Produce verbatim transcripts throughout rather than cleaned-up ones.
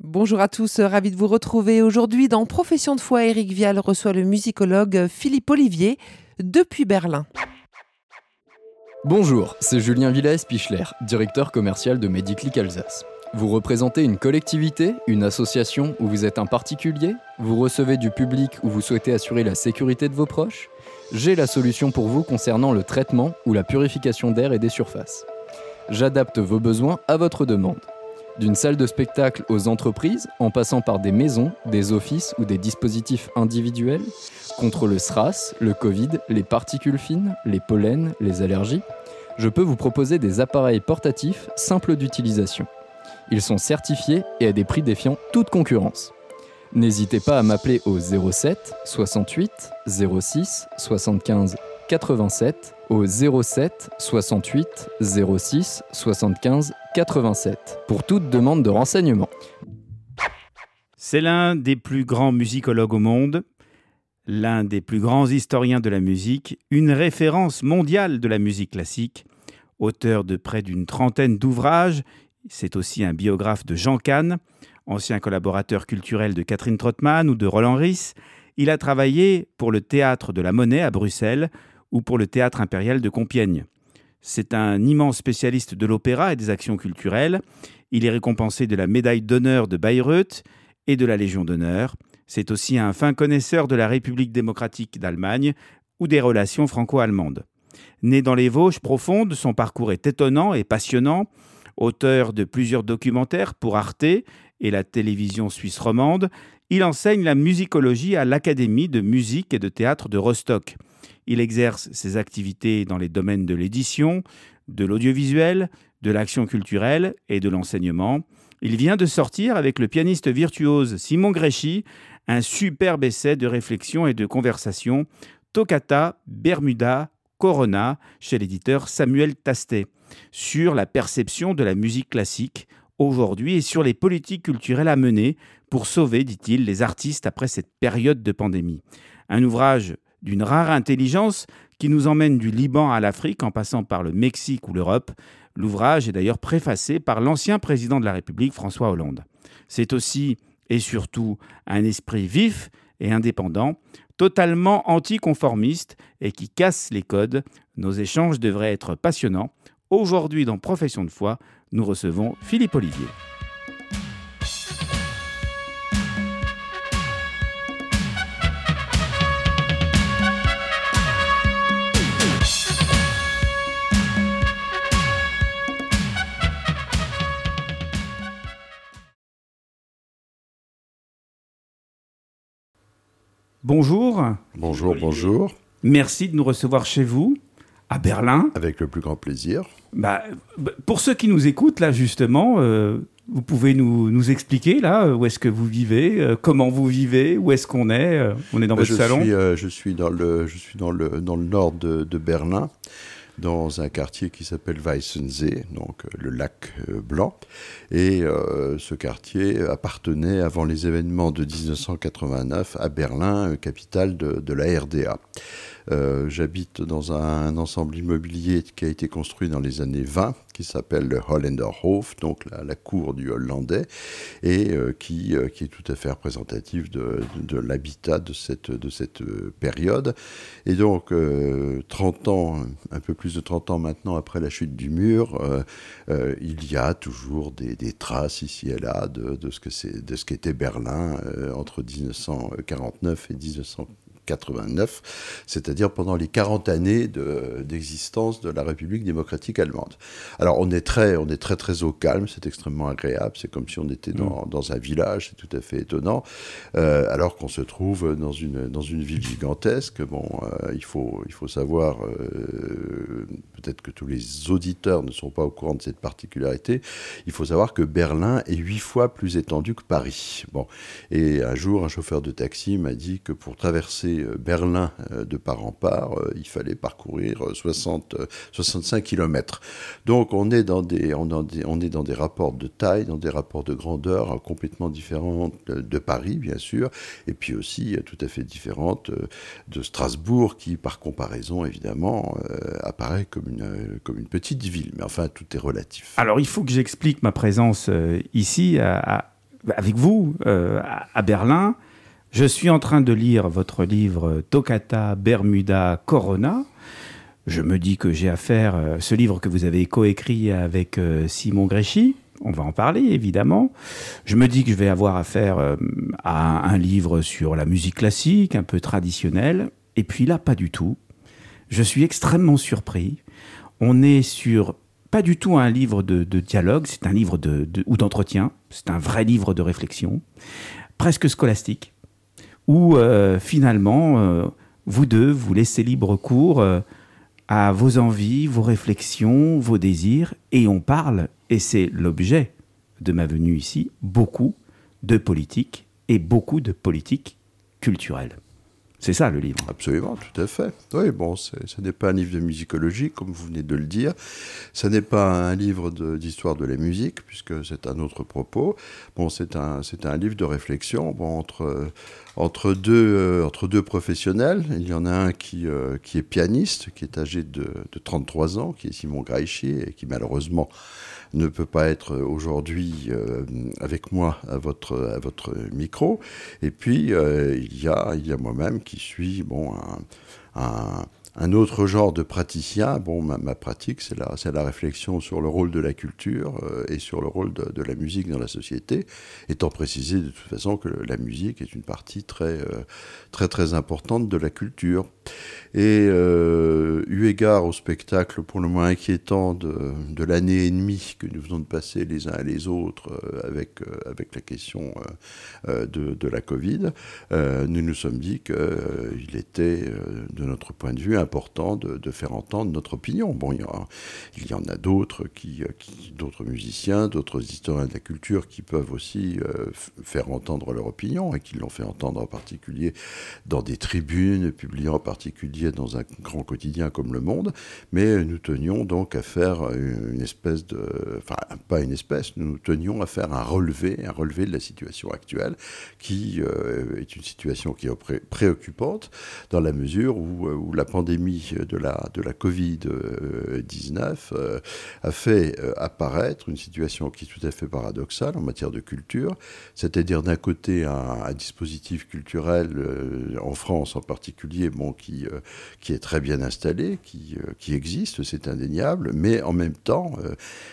Bonjour à tous, ravi de vous retrouver aujourd'hui dans Profession de foi. Éric Vial reçoit le musicologue Philippe Olivier depuis Berlin. Bonjour, c'est Julien Villaes-Pichler, directeur commercial de Mediclic Alsace. Vous représentez une collectivité, une association ou vous êtes un particulier ? Vous recevez du public ou vous souhaitez assurer la sécurité de vos proches ? J'ai la solution pour vous concernant le traitement ou la purification d'air et des surfaces. J'adapte vos besoins à votre demande. D'une salle de spectacle aux entreprises, en passant par des maisons, des offices ou des dispositifs individuels, contre le SRAS, le Covid, les particules fines, les pollens, les allergies, je peux vous proposer des appareils portatifs simples d'utilisation. Ils sont certifiés et à des prix défiant toute concurrence. N'hésitez pas à m'appeler au zéro sept soixante-huit zéro six soixante-quinze quatre-vingt-sept, au zéro sept soixante-huit zéro six soixante-quinze quatre-vingt-sept pour toute demande de renseignement. C'est l'un des plus grands musicologues au monde, l'un des plus grands historiens de la musique, une référence mondiale de la musique classique, auteur de près d'une trentaine d'ouvrages. C'est aussi un biographe de Jean Cahn, ancien collaborateur culturel de Catherine Trottmann ou de Roland Ris. Il a travaillé pour le Théâtre de la Monnaie à Bruxelles ou pour le Théâtre impérial de Compiègne. C'est un immense spécialiste de l'opéra et des actions culturelles. Il est récompensé de la médaille d'honneur de Bayreuth et de la Légion d'honneur. C'est aussi un fin connaisseur de la République démocratique d'Allemagne ou des relations franco-allemandes. Né dans les Vosges profondes, son parcours est étonnant et passionnant. Auteur de plusieurs documentaires pour Arte et la télévision suisse romande, il enseigne la musicologie à l'Académie de musique et de théâtre de Rostock. Il exerce ses activités dans les domaines de l'édition, de l'audiovisuel, de l'action culturelle et de l'enseignement. Il vient de sortir avec le pianiste virtuose Simon Gréchy un superbe essai de réflexion et de conversation, Toccata, Bermuda, Corona, chez l'éditeur Samuel Tastet, sur la perception de la musique classique aujourd'hui et sur les politiques culturelles à mener pour sauver, dit-il, les artistes après cette période de pandémie. Un ouvrage d'une rare intelligence qui nous emmène du Liban à l'Afrique en passant par le Mexique ou l'Europe. L'ouvrage est d'ailleurs préfacé par l'ancien président de la République, François Hollande. C'est aussi et surtout un esprit vif et indépendant, totalement anticonformiste et qui casse les codes. Nos échanges devraient être passionnants. Aujourd'hui, dans Profession de foi, nous recevons Philippe Olivier. Bonjour. Bonjour, bonjour. Merci de nous recevoir chez vous, à Berlin. Avec le plus grand plaisir. Bah, pour ceux qui nous écoutent, là, justement, euh, vous pouvez nous, nous expliquer, là, où est-ce que vous vivez, euh, comment vous vivez, où est-ce qu'on est euh, On est dans bah, votre je salon suis, euh, Je suis, dans le, je suis dans, le, dans le nord de, de Berlin, dans un quartier qui s'appelle Weißensee, donc euh, le lac euh, blanc. Et euh, ce quartier appartenait, avant les événements de dix-neuf cent quatre-vingt-neuf, à Berlin, euh, capitale de, de la R D A. Euh, j'habite dans un, un ensemble immobilier qui a été construit dans les années vingt, qui s'appelle le Holländerhof, donc la, la cour du Hollandais, et euh, qui, euh, qui est tout à fait représentatif de, de, de l'habitat de cette, de cette euh, période. Et donc, euh, trente ans, un peu plus de trente ans maintenant après la chute du mur, euh, euh, il y a toujours des, des traces ici et là de, de, ce, que c'est, de ce qu'était Berlin euh, entre dix-neuf cent quarante-neuf et dix-neuf cent quatre-vingt-neuf, c'est-à-dire pendant les quarante années de, d'existence de la République démocratique allemande. Alors on est très, on est très très au calme, c'est extrêmement agréable, c'est comme si on était dans, mmh. dans un village, c'est tout à fait étonnant, euh, alors qu'on se trouve dans une, dans une ville gigantesque. Bon, euh, il faut, il faut savoir, euh, peut-être que tous les auditeurs ne sont pas au courant de cette particularité, il faut savoir que Berlin est huit fois plus étendu que Paris. Bon, et un jour, un chauffeur de taxi m'a dit que pour traverser Berlin de part en part, il fallait parcourir soixante, soixante-cinq kilomètres. Donc on est, dans des, on, est des, on est dans des rapports de taille, dans des rapports de grandeur complètement différents de Paris, bien sûr, et puis aussi tout à fait différentes de Strasbourg, qui par comparaison, évidemment, apparaît comme une, comme une petite ville. Mais enfin, tout est relatif. Alors il faut que j'explique ma présence ici à... à... avec vous euh, à, à Berlin. Je suis en train de lire votre livre Toccata, Bermuda, Corona. Je me dis que j'ai affaire à ce livre que vous avez coécrit avec euh, Simon Gréchy. On va en parler, évidemment. Je me dis que je vais avoir affaire euh, à un livre sur la musique classique, un peu traditionnelle. Et puis là, pas du tout. Je suis extrêmement surpris. On est sur pas du tout un livre de, de dialogue, c'est un livre de, de, ou d'entretien. C'est un vrai livre de réflexion, presque scolastique, où euh, finalement, euh, vous deux, vous laissez libre cours euh, à vos envies, vos réflexions, vos désirs, et on parle, et c'est l'objet de ma venue ici, beaucoup de politique et beaucoup de politique culturelle. C'est ça le livre. Absolument, tout à fait. Oui, bon, c'est, ce n'est pas un livre de musicologie, comme vous venez de le dire. Ce n'est pas un livre de, d'histoire de la musique, puisque c'est un autre propos. Bon, c'est un, c'est un livre de réflexion bon, entre, entre, deux, euh, entre deux professionnels. Il y en a un qui, euh, qui est pianiste, qui est âgé de, de trente-trois ans, qui est Simon Gréchy, et qui malheureusement ne peut pas être aujourd'hui euh, avec moi à votre, à votre micro. Et puis, euh, il, y a, il y a moi-même qui suis bon, un, un, un autre genre de praticien. Bon, ma, ma pratique, c'est la, c'est la réflexion sur le rôle de la culture euh, et sur le rôle de, de la musique dans la société, étant précisé de toute façon que la musique est une partie très, euh, très, très importante de la culture. Et euh, eu égard au spectacle pour le moins inquiétant de, de l'année et demie que nous venons de passer les uns et les autres euh, avec, euh, avec la question euh, de, de la Covid, euh, nous nous sommes dit qu'il euh, était, euh, de notre point de vue, important de, de faire entendre notre opinion. Bon, il y, a, il y en a d'autres, qui, qui, d'autres musiciens, d'autres historiens de la culture qui peuvent aussi euh, f- faire entendre leur opinion et qui l'ont fait entendre en particulier dans des tribunes, publiant en particulier dans un grand quotidien comme Le Monde, mais nous tenions donc à faire une espèce de... Enfin, pas une espèce, nous tenions à faire un relevé, un relevé de la situation actuelle, qui euh, est une situation qui est pré- préoccupante, dans la mesure où, où la pandémie de la, de la covid dix-neuf euh, a fait euh, apparaître une situation qui est tout à fait paradoxale en matière de culture, c'est-à-dire d'un côté un, un dispositif culturel, euh, en France en particulier, bon, qui... Euh, qui est très bien installé, qui, euh, qui existe, c'est indéniable, mais en même temps, euh,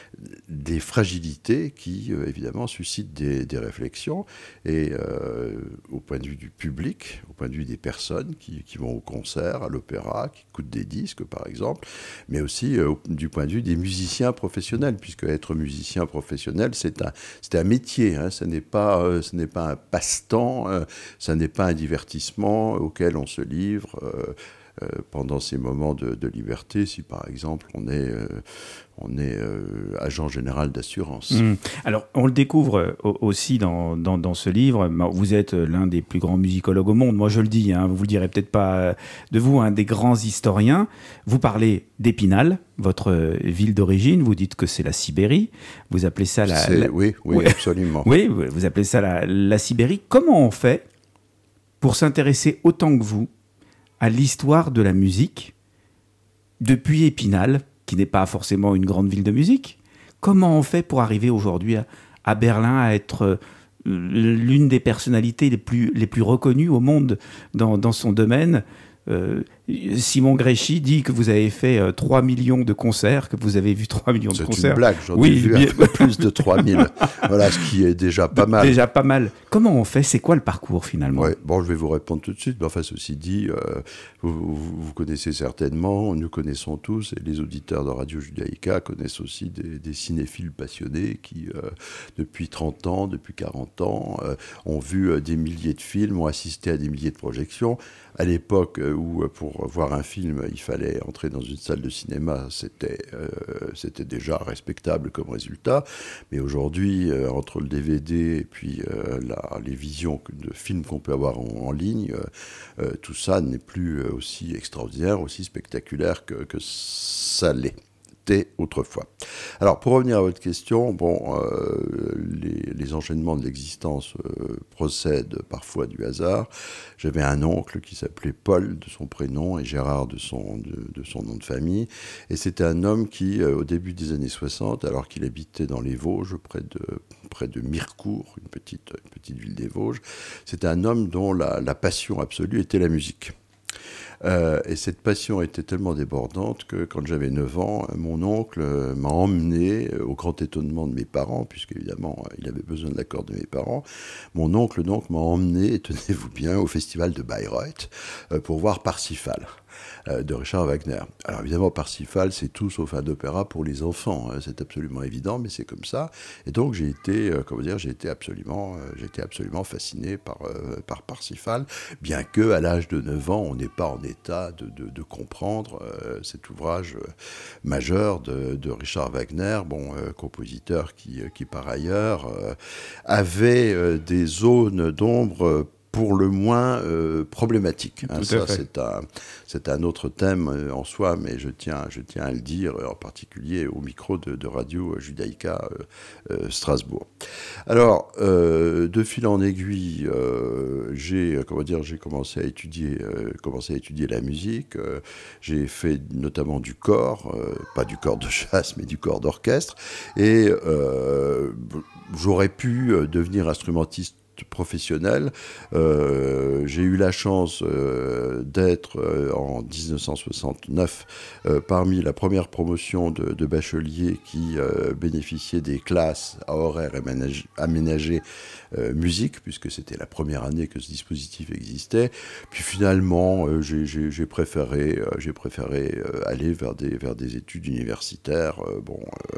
des fragilités qui, euh, évidemment, suscitent des, des réflexions. Et euh, au point de vue du public, au point de vue des personnes qui, qui vont au concert, à l'opéra, qui écoutent des disques, par exemple, mais aussi euh, du point de vue des musiciens professionnels, puisque être musicien professionnel, c'est un, c'est un métier, hein, ce n'est pas, euh, ce n'est pas un passe-temps, euh, ce n'est pas un divertissement auquel on se livre euh, Euh, pendant ces moments de, de liberté, si par exemple on est, euh, on est euh, agent général d'assurance. Mmh. Alors on le découvre aussi dans, dans, dans ce livre, vous êtes l'un des plus grands musicologues au monde, moi je le dis, hein, vous ne le direz peut-être pas de vous, un des grands historiens. Vous parlez d'Épinal, votre ville d'origine, vous dites que c'est la Sibérie, vous appelez ça la... la... Oui, oui, oui, absolument. Oui, vous appelez ça la, la Sibérie. Comment on fait pour s'intéresser autant que vous à l'histoire de la musique, depuis Épinal, qui n'est pas forcément une grande ville de musique? Comment on fait pour arriver aujourd'hui à, à Berlin à être euh, l'une des personnalités les plus, les plus reconnues au monde dans, dans son domaine? Euh, Simon Gréchy dit que vous avez fait euh, trois millions de concerts, que vous avez vu trois millions de c'est concerts. C'est une blague, j'en oui, ai vu bien... un peu plus de trois mille. Voilà, ce qui est déjà pas mal. Déjà pas mal. Comment on fait? C'est quoi le parcours finalement? Ouais, bon, je vais vous répondre tout de suite. Mais enfin, ceci dit, euh, vous, vous, vous connaissez certainement, nous connaissons tous, et les auditeurs de Radio Judaïka connaissent aussi des, des cinéphiles passionnés qui, euh, depuis trente ans, depuis quarante ans, euh, ont vu euh, des milliers de films, ont assisté à des milliers de projections. À l'époque où, pour voir un film, il fallait entrer dans une salle de cinéma, c'était, euh, c'était déjà respectable comme résultat. Mais aujourd'hui, euh, entre le D V D et puis euh, la, les visions de films qu'on peut avoir en, en ligne, euh, euh, tout ça n'est plus aussi extraordinaire, aussi spectaculaire que, que ça l'est. c'était autrefois. Alors, pour revenir à votre question, bon, euh, les, les enchaînements de l'existence euh, procèdent parfois du hasard. J'avais un oncle qui s'appelait Paul de son prénom et Gérard de son, de, de son nom de famille. Et c'était un homme qui, euh, au début des années soixante, alors qu'il habitait dans les Vosges, près de, près de Mirecourt, une petite, une petite ville des Vosges, c'était un homme dont la, la passion absolue était la musique. Euh, et cette passion était tellement débordante que quand j'avais neuf ans, mon oncle euh, m'a emmené, euh, au grand étonnement de mes parents, puisque évidemment euh, il avait besoin de l'accord de mes parents, mon oncle donc m'a emmené, tenez-vous bien, au festival de Bayreuth euh, pour voir Parsifal euh, de Richard Wagner. Alors évidemment Parsifal c'est tout sauf un opéra pour les enfants, hein, c'est absolument évident, mais c'est comme ça. Et donc j'ai été, euh, comment dire, j'ai été absolument, euh, j'ai été absolument fasciné par, euh, par Parsifal, bien que à l'âge de neuf ans on n'est pas en état de, de, de comprendre euh, cet ouvrage euh, majeur de, de Richard Wagner, bon, euh, compositeur qui, qui par ailleurs euh, avait euh, des zones d'ombre euh, pour le moins euh, problématique. Hein, ça, c'est un, c'est un autre thème euh, en soi, mais je tiens, je tiens à le dire, en particulier au micro de, de Radio Judaïka euh, euh, Strasbourg. Alors, euh, de fil en aiguille, euh, j'ai, comment dire, j'ai commencé à étudier, euh, commencé à étudier la musique. Euh, j'ai fait notamment du corps, euh, pas du corps de chasse, mais du corps d'orchestre. Et euh, j'aurais pu devenir instrumentiste professionnel. Euh, j'ai eu la chance euh, d'être euh, en dix-neuf cent soixante-neuf euh, parmi la première promotion de, de bacheliers qui euh, bénéficiait des classes à horaires aménagés, aménagés euh, musique, puisque c'était la première année que ce dispositif existait. Puis finalement, euh, j'ai, j'ai, j'ai préféré, euh, j'ai préféré euh, aller vers des, vers des études universitaires euh, bon, euh,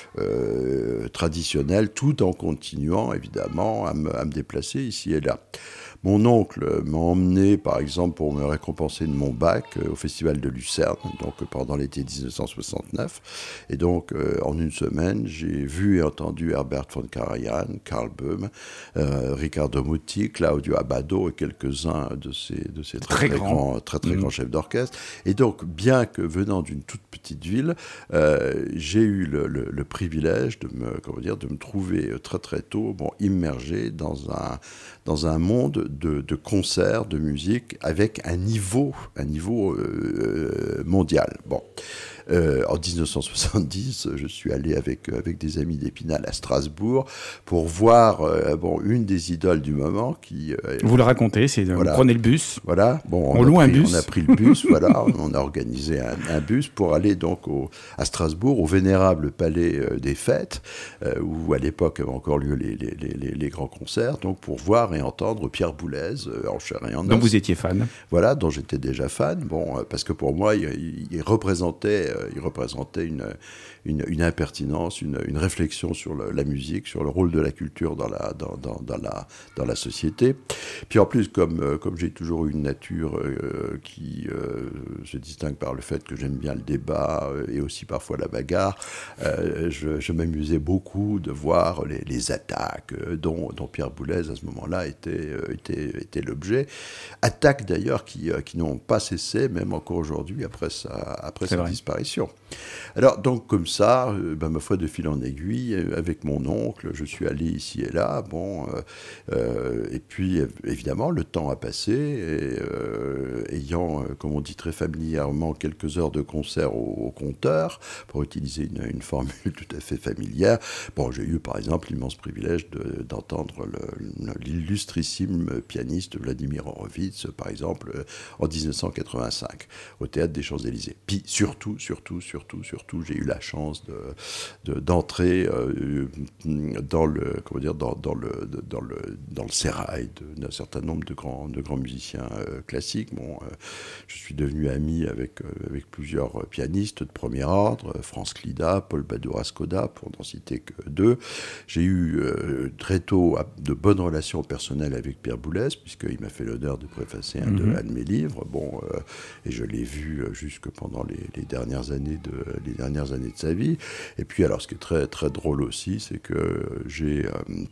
euh, traditionnelles, tout en continuant évidemment à me, à me déplacer ici et là. Mon oncle m'a emmené, par exemple, pour me récompenser de mon bac, euh, au festival de Lucerne, donc euh, pendant l'été dix-neuf cent soixante-neuf. Et donc, euh, en une semaine, j'ai vu et entendu Herbert von Karajan, Karl Böhm, euh, Riccardo Muti, Claudio Abbado et quelques-uns de ces, de ces très, très, très grands, très, très mmh. grands chefs d'orchestre. Et donc, bien que venant d'une toute petite ville, euh, j'ai eu le, le, le privilège de me, comment dire, de me trouver très très tôt, bon, immergé dans un, dans un monde De, de concerts, de musique, avec un niveau, un niveau euh, mondial. Bon. Euh, en dix-neuf cent soixante-dix, je suis allé avec, avec des amis d'Épinal à Strasbourg pour voir euh, bon, une des idoles du moment qui... Euh, Vous le racontez, c'est de voilà. Prenez le bus. Voilà. Bon, on, on loue pris, un bus. On a pris le bus, voilà. On a organisé un, un bus pour aller donc au, à Strasbourg, au vénérable palais euh, des Fêtes, euh, où à l'époque avaient encore lieu les, les, les, les grands concerts, donc pour voir et entendre Pierre Boulez euh, en chair et en os. Dont vous étiez fan. Voilà, dont j'étais déjà fan. Bon, euh, parce que pour moi, il, il, il représentait... il représentait une, une, une impertinence, une, une réflexion sur le, la musique, sur le rôle de la culture dans la, dans, dans, dans la, dans la société. Puis en plus, comme, euh, comme j'ai toujours eu une nature euh, qui euh, se distingue par le fait que j'aime bien le débat euh, et aussi parfois la bagarre, euh, je, je m'amusais beaucoup de voir les, les attaques euh, dont, dont Pierre Boulez, à ce moment-là, était, euh, était, était l'objet. Attaques d'ailleurs qui, euh, qui n'ont pas cessé, même encore aujourd'hui, après sa, après sa disparition. Alors, donc, comme ça, euh, ben, ma foi, de fil en aiguille, euh, avec mon oncle, je suis allé ici et là, bon, euh, euh, et puis, évidemment, le temps a passé, et euh, ayant, euh, comme on dit très familièrement, quelques heures de concert au, au compteur, pour utiliser une, une formule tout à fait familière, bon, j'ai eu, par exemple, l'immense privilège de, d'entendre le, le, l'illustrissime pianiste Vladimir Horowitz, par exemple, euh, en dix-neuf cent quatre-vingt-cinq, au Théâtre des Champs-Élysées. Puis, surtout, surtout, surtout, surtout, j'ai eu la chance de, de, d'entrer euh, dans le, comment dire, dans, dans le, dans le, dans le sérail de, d'un certain nombre de grands, de grands musiciens euh, classiques. Bon, euh, je suis devenu ami avec, euh, avec plusieurs pianistes de premier ordre, Franz Klida, Paul Badura-Skoda, pour n'en citer que deux. J'ai eu euh, très tôt de bonnes relations personnelles avec Pierre Boulez, puisqu'il m'a fait l'honneur de préfacer un, mm-hmm. de, un de mes livres. Bon, euh, et je l'ai vu jusque pendant les, les dernières années de les dernières années de sa vie. Et puis alors ce qui est très très drôle aussi, c'est que j'ai euh,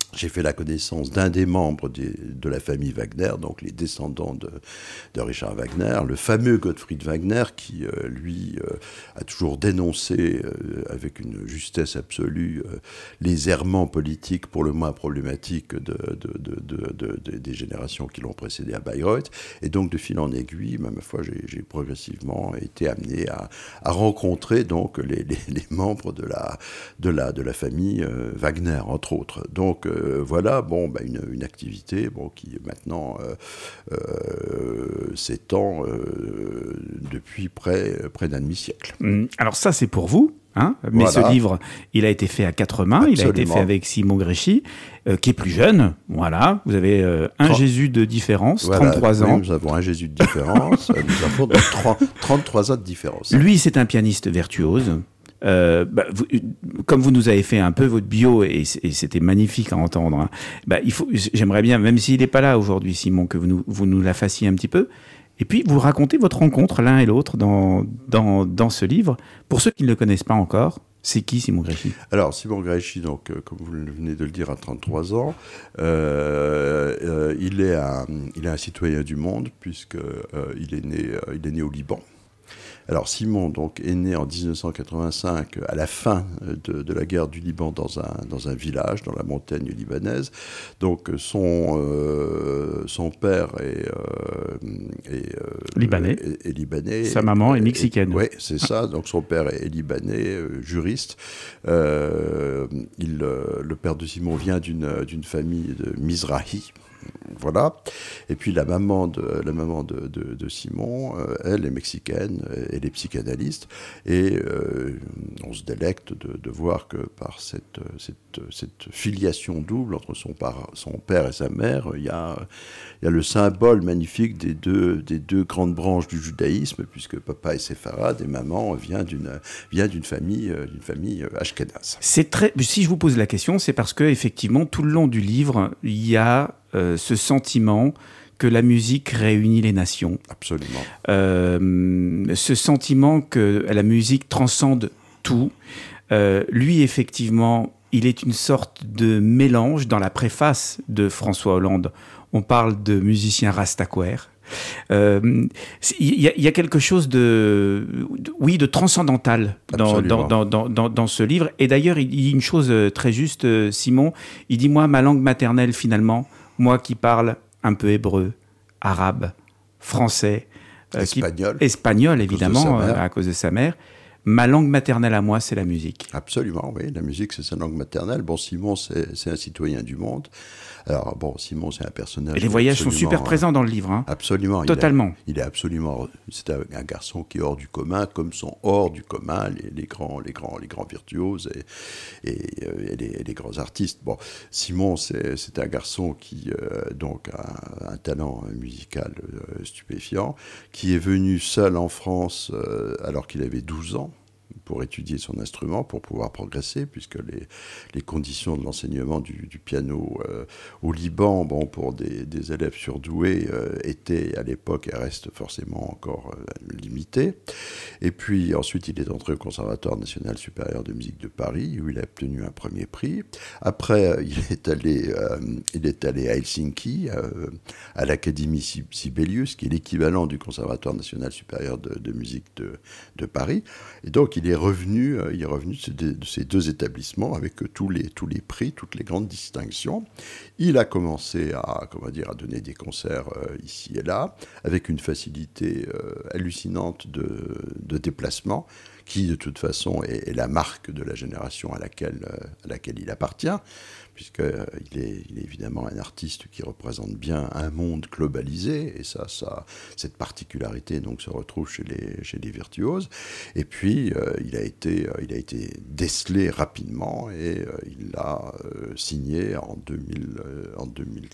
j'ai fait la connaissance d'un des membres des, de la famille Wagner, donc les descendants de, de Richard Wagner, le fameux Gottfried Wagner, qui, euh, lui, euh, a toujours dénoncé, euh, avec une justesse absolue, euh, les errements politiques pour le moins problématiques de, de, de, de, de, de, des générations qui l'ont précédé à Bayreuth. Et donc, de fil en aiguille, ma foi, j'ai, j'ai progressivement été amené à, à rencontrer donc, les, les, les membres de la, de la, de la famille euh, Wagner, entre autres. Donc, euh, Euh, voilà, bon, bah, une, une activité bon, qui maintenant euh, euh, s'étend euh, depuis près, près d'un demi-siècle. Alors ça, c'est pour vous, hein, mais voilà. Ce livre, il a été fait à quatre mains. Absolument. Il a été fait avec Simon Gréchy, euh, qui est plus jeune. Voilà, vous avez euh, un trente Jésus de différence, voilà, trente-trois ans. Oui, nous avons un Jésus de différence, nous avons trente, trente-trois ans de différence. Lui, c'est un pianiste virtuose. Euh, bah, vous, comme vous nous avez fait un peu votre bio et, et c'était magnifique à entendre, hein, bah, il faut, j'aimerais bien, même s'il n'est pas là aujourd'hui, Simon, que vous nous, vous nous la fassiez un petit peu. Et puis vous racontez votre rencontre l'un et l'autre dans, dans, dans ce livre. Pour ceux qui ne le connaissent pas encore, c'est qui Simon Gréchy ? Alors Simon Gréchy, donc, euh, comme vous venez de le dire, à trente-trois ans, euh, euh, il, est un, il est un citoyen du monde puisqu'il euh, est, né, euh, il est né au Liban. Alors Simon donc, est né en dix-neuf cent quatre-vingt-cinq, à la fin de, de la guerre du Liban, dans un, dans un village, dans la montagne libanaise. Donc son, euh, son père est, euh, est, euh, libanais. Est, est libanais. Sa maman est mexicaine. Oui, c'est ça. Donc son père est libanais, euh, juriste. Euh, il, euh, le père de Simon vient d'une, d'une famille de Mizrahi. Voilà. Et puis la maman de, la maman de, de, de Simon, euh, elle est mexicaine, elle est psychanalyste, et euh, on se délecte de, de voir que par cette, cette, cette filiation double entre son, par, son père et sa mère, il y a, il y a le symbole magnifique des deux, des deux grandes branches du judaïsme, puisque papa est séfarade et maman vient d'une, vient d'une famille, d'une famille ashkénaze. C'est très, si je vous pose la question, c'est parce que effectivement tout le long du livre, il y a Euh, ce sentiment que la musique réunit les nations. Absolument. Euh, ce sentiment que la musique transcende tout. Euh, lui, effectivement, il est une sorte de mélange. Dans la préface de François Hollande, on parle de musicien rastaquaire. Euh, il y, y a quelque chose de, de oui, de transcendantal dans, dans, dans, dans, dans, dans ce livre. Et d'ailleurs, il dit une chose très juste, Simon. Il dit, moi, ma langue maternelle, finalement, moi qui parle un peu hébreu, arabe, français, euh, espagnol, qui, espagnol évidemment, à, à cause de sa mère, ma langue maternelle à moi, c'est la musique. Absolument, oui, la musique, c'est sa langue maternelle. Bon, Simon, c'est, c'est un citoyen du monde. Alors, bon, Simon, c'est un personnage... Et les voyages sont super présents dans le livre. Hein. Absolument. Totalement. Il est, il est absolument... C'est un, un garçon qui est hors du commun, comme sont hors du commun les, les, grands, les, grands, les grands virtuoses et, et, et, les, et les grands artistes. Bon, Simon, c'est, c'est un garçon qui euh, donc, a un talent musical euh, stupéfiant, qui est venu seul en France euh, alors qu'il avait douze ans, pour étudier son instrument, pour pouvoir progresser, puisque les, les conditions de l'enseignement du, du piano euh, au Liban, bon, pour des, des élèves surdoués, euh, étaient à l'époque et restent forcément encore euh, limitées. Et puis ensuite, il est entré au Conservatoire national supérieur de musique de Paris, où il a obtenu un premier prix. Après, il est allé, euh, il est allé à Helsinki, euh, à l'Académie Sibelius, qui est l'équivalent du Conservatoire national supérieur de, de musique de, de Paris. Et donc, il est revenu, euh, il est revenu de ces, de ces deux établissements avec euh, tous les, tous les prix, toutes les grandes distinctions. Il a commencé à, comment dire, à donner des concerts euh, ici et là, avec une facilité euh, hallucinante de, de déplacement, qui de toute façon est, est la marque de la génération à laquelle, euh, à laquelle il appartient, puisqu'il euh, est, il est évidemment un artiste qui représente bien un monde globalisé, et ça, ça cette particularité donc, se retrouve chez les, chez les virtuoses. Et puis, euh, il, a été, euh, il a été décelé rapidement, et euh, il l'a euh, signé en deux mille, euh, en deux mille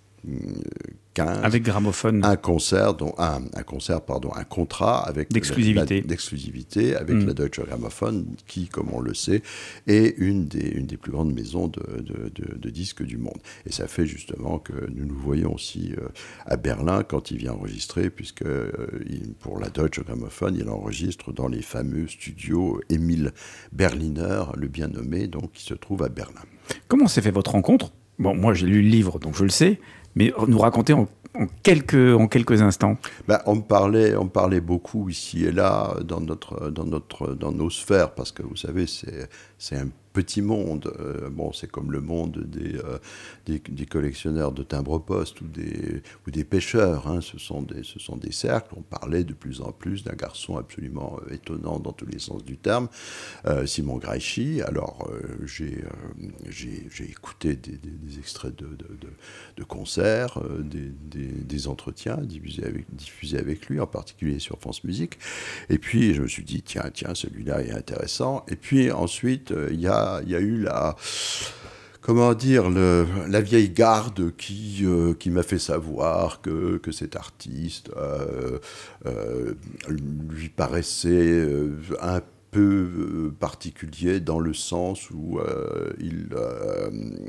quinze, avec Gramophone, un concert, dont, un, un concert, pardon, un contrat avec d'exclusivité, la, d'exclusivité avec mmh. la Deutsche Grammophon, qui, comme on le sait, est une des, une des plus grandes maisons de, de, de, de disques du monde. Et ça fait justement que nous nous voyons aussi euh, à Berlin quand il vient enregistrer, puisque euh, il, pour la Deutsche Grammophon, il enregistre dans les fameux studios Emil Berliner, le bien nommé, donc qui se trouve à Berlin. Comment s'est fait votre rencontre Bon, moi j'ai lu le livre, donc je le sais, mais nous raconter en, en, quelques, en quelques instants. Ben, on, me parlait, on me parlait beaucoup ici et là dans, notre, dans, notre, dans nos sphères, parce que vous savez, c'est, c'est un petit monde. Euh, bon, c'est comme le monde des, euh, des, des collectionneurs de timbres-poste ou des, ou des pêcheurs. Hein. Ce sont des, ce sont des cercles. On parlait de plus en plus d'un garçon absolument euh, étonnant dans tous les sens du terme, euh, Simon Graichy. Alors, euh, j'ai, euh, j'ai, j'ai écouté des, des, des extraits de, de, de, de concerts, euh, des, des, des entretiens diffusés avec, diffusés avec lui, en particulier sur France Musique. Et puis, je me suis dit, tiens, tiens, celui-là est intéressant. Et puis, ensuite, il euh, y a il y a eu la, comment dire, le, la vieille garde qui, euh, qui m'a fait savoir que, que cet artiste euh, euh, lui paraissait euh, un peu particulier dans le sens où euh, il, euh,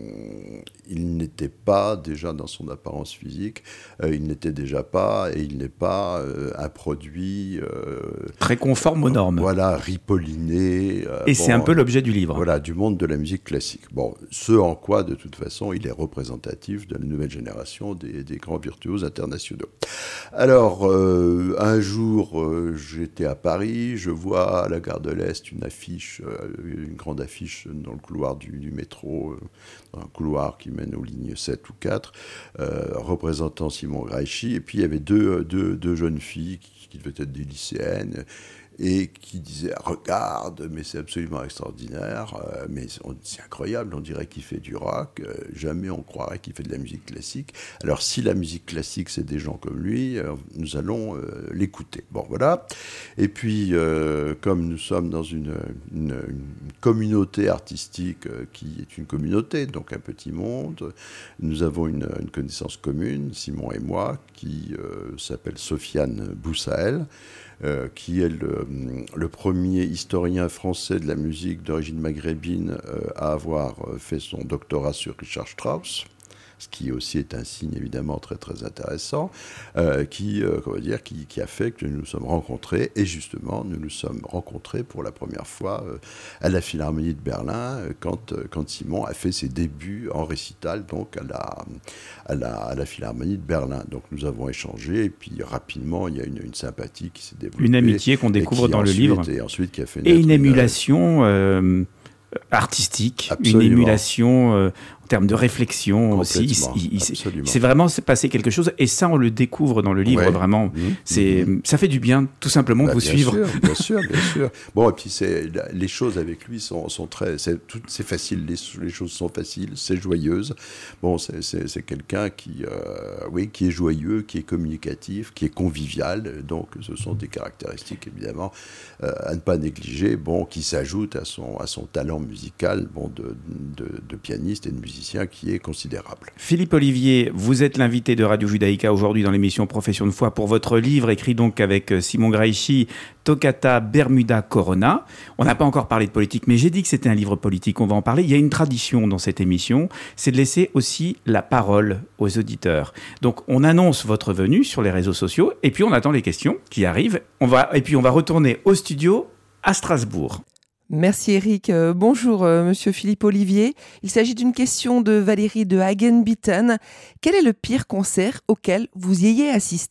il n'était pas déjà dans son apparence physique, euh, il n'était déjà pas et il n'est pas euh, un produit euh, très conforme aux normes. Voilà, ripolliné. Euh, et bon, c'est un peu l'objet du livre. Voilà, du monde de la musique classique. Bon, ce en quoi, de toute façon, il est représentatif de la nouvelle génération des, des grands virtuoses internationaux. Alors, euh, un jour, euh, j'étais à Paris, je vois à la gare de l'Est une affiche, euh, une grande affiche dans le couloir du, du métro, euh, dans un couloir qui mène aux lignes sept ou quatre, euh, représentant Simon Graichy. Et puis il y avait deux, deux, deux jeunes filles qui, qui devaient être des lycéennes et qui disaient « Regarde, mais c'est absolument extraordinaire, euh, mais on, c'est incroyable, on dirait qu'il fait du rock, euh, jamais on croirait qu'il fait de la musique classique. Alors si la musique classique, c'est des gens comme lui, euh, nous allons euh, l'écouter. » Bon, voilà. Et puis, euh, comme nous sommes dans une, une, une communauté artistique euh, qui est une communauté, donc un petit monde, nous avons une, une connaissance commune, Simon et moi, qui euh, s'appelle Sofiane Boussaël, Euh, qui est le, le premier historien français de la musique d'origine maghrébine euh, à avoir fait son doctorat sur Richard Strauss, ce qui aussi est un signe évidemment très très intéressant, euh, qui, euh, comment dire, qui, qui a fait que nous nous sommes rencontrés, et justement nous nous sommes rencontrés pour la première fois euh, à la Philharmonie de Berlin, euh, quand, euh, quand Simon a fait ses débuts en récital donc à la, à la, à la Philharmonie de Berlin. Donc nous avons échangé, et puis rapidement il y a une, une sympathie qui s'est développée. Une amitié qu'on découvre dans ensuite, le livre. Et ensuite qui a fait et une une émulation euh, artistique, Absolument. Une émulation euh, en termes de réflexion aussi. Il, il, il, c'est vraiment c'est passé quelque chose, et ça on le découvre dans le livre, ouais. Vraiment. Mmh, c'est, mmh. Ça fait du bien, tout simplement, bah, de vous bien suivre. Sûr, bien sûr, bien sûr. Bon, et puis c'est, les choses avec lui sont, sont très... C'est, tout, c'est facile, les, les choses sont faciles, c'est joyeuse. Bon, c'est, c'est, c'est quelqu'un qui, euh, oui, qui est joyeux, qui est communicatif, qui est convivial. Donc ce sont des caractéristiques, évidemment, euh, à ne pas négliger, bon, qui s'ajoutent à son, à son talent musical, bon, de, de, de pianiste et de musicien, qui est considérable. Philippe Olivier, vous êtes l'invité de Radio Judaïka aujourd'hui dans l'émission Profession de foi pour votre livre, écrit donc avec Simon Graichy, Toccata Bermuda Corona. On n'a pas encore parlé de politique, mais j'ai dit que c'était un livre politique, on va en parler. Il y a une tradition dans cette émission, c'est de laisser aussi la parole aux auditeurs. Donc on annonce votre venue sur les réseaux sociaux, et puis on attend les questions qui arrivent. On va, et puis on va retourner au studio à Strasbourg. Merci Eric. Euh, bonjour euh, Monsieur Philippe Olivier. Il s'agit d'une question de Valérie de Hagenbitten. Quel est le pire concert auquel vous y ayez assisté ?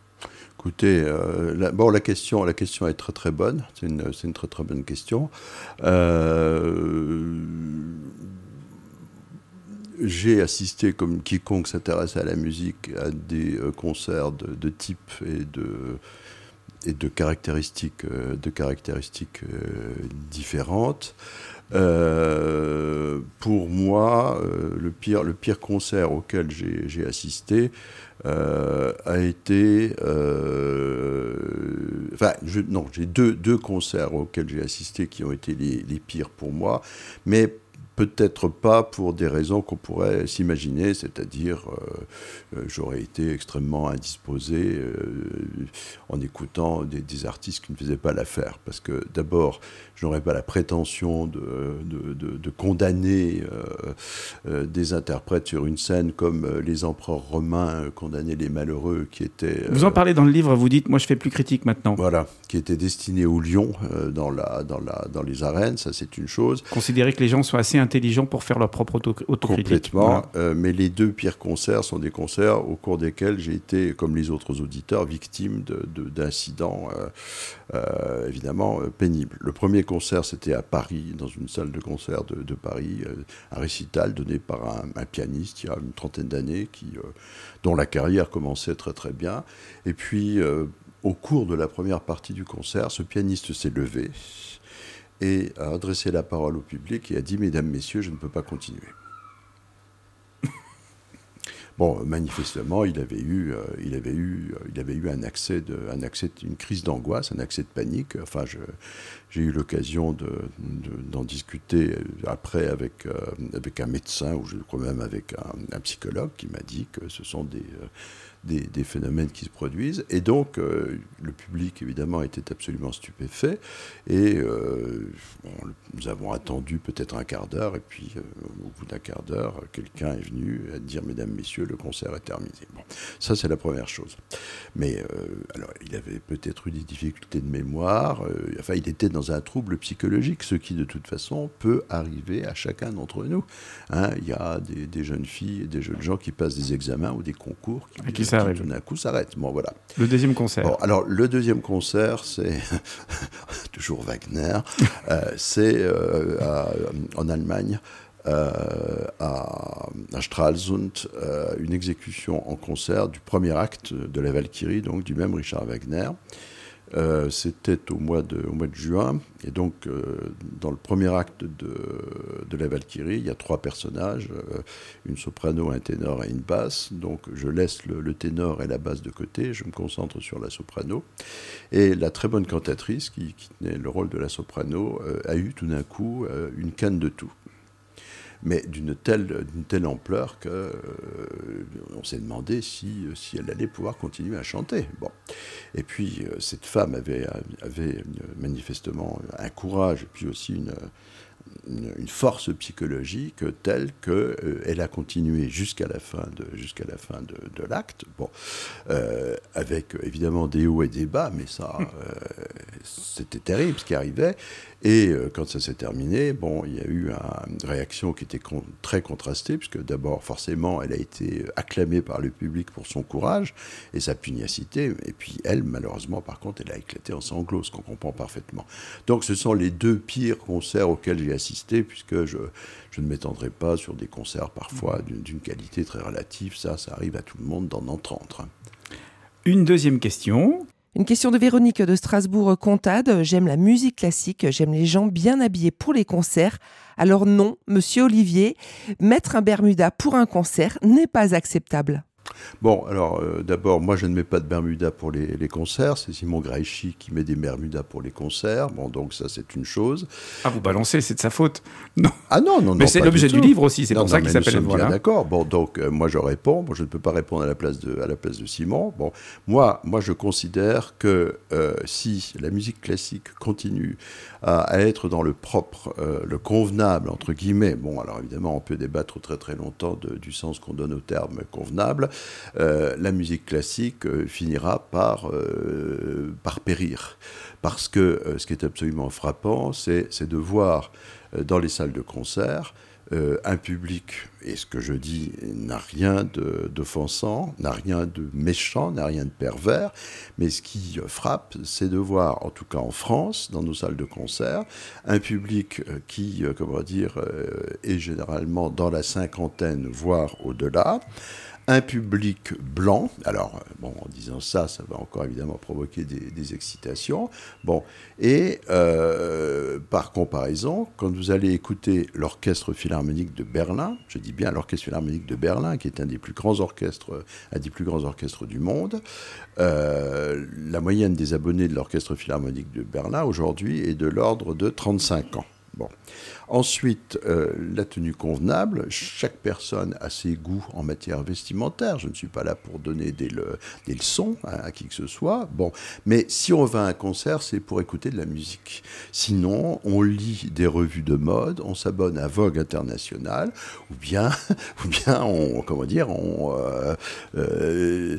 Écoutez, euh, la, bon, la question, la question est très très bonne. C'est une, c'est une très très bonne question. Euh, j'ai assisté, comme quiconque s'intéresse à la musique, à des euh, concerts de, de type et de et de caractéristiques, euh, de caractéristiques euh, différentes. Euh, pour moi, euh, le pire, le pire concert auquel j'ai, j'ai assisté euh, a été... Euh, enfin, je, non, j'ai deux, deux concerts auxquels j'ai assisté qui ont été les, les pires pour moi, mais peut-être pas pour des raisons qu'on pourrait s'imaginer, c'est-à-dire euh, euh, j'aurais été extrêmement indisposé euh, en écoutant des, des artistes qui ne faisaient pas l'affaire, parce que d'abord, je n'aurais pas la prétention de, de, de, de condamner euh, euh, des interprètes sur une scène comme euh, les empereurs romains euh, condamnaient les malheureux qui étaient... Euh, vous en parlez dans le livre, vous dites, moi je fais plus critique maintenant. Voilà, qui étaient destinés aux lions euh, dans, la, dans, la, dans les arènes, ça c'est une chose. Considérer que les gens sont assez intelligents pour faire leur propre auto- autocritique. Complètement, Voilà. euh, mais les deux pires concerts sont des concerts au cours desquels j'ai été, comme les autres auditeurs, victime de, de, d'incidents euh, euh, évidemment euh, pénibles. Le premier concert, c'était à Paris, dans une salle de concert de, de Paris, euh, un récital donné par un, un pianiste il y a une trentaine d'années, qui, euh, dont la carrière commençait très très bien. Et puis, euh, au cours de la première partie du concert, ce pianiste s'est levé et a adressé la parole au public et a dit « Mesdames, Messieurs, je ne peux pas continuer ». Bon, manifestement, il avait eu, euh, il avait eu, euh, il avait eu un accès de, un accès, de- une crise d'angoisse, un accès de panique. Enfin, je, j'ai eu l'occasion de, de- d'en discuter après avec, euh, avec un médecin, ou je crois même avec un, un psychologue, qui m'a dit que ce sont des, euh, des, des phénomènes qui se produisent. Et donc, euh, le public, évidemment, était absolument stupéfait. Et euh, bon, nous avons attendu peut-être un quart d'heure, et puis euh, au bout d'un quart d'heure, quelqu'un est venu à dire « Mesdames, Messieurs, le concert est terminé ». Bon, ça, c'est la première chose. Mais euh, alors, il avait peut-être eu des difficultés de mémoire. Euh, enfin, il était dans un trouble psychologique, ce qui, de toute façon, peut arriver à chacun d'entre nous. Hein, il y a des, des jeunes filles et des jeunes gens qui passent des examens ou des concours qui, Et qui qui s'arrêtent. tout d'un coup s'arrêtent. Bon, voilà. Le deuxième concert. Bon, alors, le deuxième concert, c'est toujours Wagner. euh, c'est euh, à- en Allemagne. Euh, à, à Stralsund, euh, une exécution en concert du premier acte de la Valkyrie, donc du même Richard Wagner. Euh, c'était au mois de, au mois de juin, et donc euh, dans le premier acte de, de la Valkyrie, il y a trois personnages, euh, une soprano, un ténor et une basse. Donc je laisse le, le ténor et la basse de côté, je me concentre sur la soprano. Et la très bonne cantatrice, qui, qui tenait le rôle de la soprano, euh, a eu tout d'un coup euh, une canne de toux. Mais d'une telle, d'une telle ampleur qu'on euh, s'est demandé si, si elle allait pouvoir continuer à chanter. Bon. Et puis, euh, cette femme avait, avait une, manifestement un courage et puis aussi une, une, une force psychologique telle qu'elle euh, a continué jusqu'à la fin de, jusqu'à la fin de, de l'acte. Bon. Euh, avec évidemment des hauts et des bas, mais ça, euh, c'était terrible ce qui arrivait. Et euh, quand ça s'est terminé, bon, il y a eu un, une réaction qui était con, très contrastée, puisque d'abord, forcément, elle a été acclamée par le public pour son courage et sa pugnacité. Et puis elle, malheureusement, par contre, elle a éclaté en sanglots, ce qu'on comprend parfaitement. Donc ce sont les deux pires concerts auxquels j'ai assisté, puisque je, je ne m'étendrai pas sur des concerts parfois d'une, d'une qualité très relative. Ça, ça arrive à tout le monde d'en entendre. Une deuxième question. Une question de Véronique de Strasbourg-Comtade. J'aime la musique classique, j'aime les gens bien habillés pour les concerts. Alors non, monsieur Olivier, mettre un Bermuda pour un concert n'est pas acceptable. Bon, alors euh, d'abord, moi je ne mets pas de Bermuda pour les, les concerts, c'est Simon Graichy qui met des Bermudas pour les concerts, bon donc ça c'est une chose. Ah, vous balancez, c'est de sa faute. Non. Ah non, non, non. Mais c'est pas l'objet du du tout. livre aussi, c'est Non, pour non, ça qu'il mais s'appelle nous sommes voilà. bien d'accord, bon donc euh, moi je réponds, bon, je ne peux pas répondre à la place de, à la place de Simon. Bon, moi, moi je considère que euh, si la musique classique continue à, à être dans le propre, euh, le convenable, entre guillemets, bon alors évidemment on peut débattre très très longtemps de, du sens qu'on donne au terme convenable, euh, la musique classique euh, finira par, euh, par périr. Parce que euh, ce qui est absolument frappant, c'est, c'est de voir euh, dans les salles de concert euh, un public, et ce que je dis n'a rien de, d'offensant, n'a rien de méchant, n'a rien de pervers, mais ce qui euh, frappe, c'est de voir, en tout cas en France, dans nos salles de concert, un public euh, qui, euh, comment dire, euh, est généralement dans la cinquantaine, voire au-delà, un public blanc. Alors, bon, en disant ça, ça va encore évidemment provoquer des, des excitations. Bon, et euh, par comparaison, quand vous allez écouter l'Orchestre Philharmonique de Berlin, je dis bien l'Orchestre Philharmonique de Berlin, qui est un des plus grands orchestres, un des plus grands orchestres du monde, euh, la moyenne des abonnés de l'Orchestre Philharmonique de Berlin aujourd'hui est de l'ordre de trente-cinq ans. Bon. Ensuite, euh, la tenue convenable. Chaque personne a ses goûts en matière vestimentaire. Je ne suis pas là pour donner des, le, des leçons à, à qui que ce soit. Bon. Mais si on va à un concert, c'est pour écouter de la musique. Sinon, on lit des revues de mode, on s'abonne à Vogue International, ou bien, ou bien on, comment dire, on, euh, euh,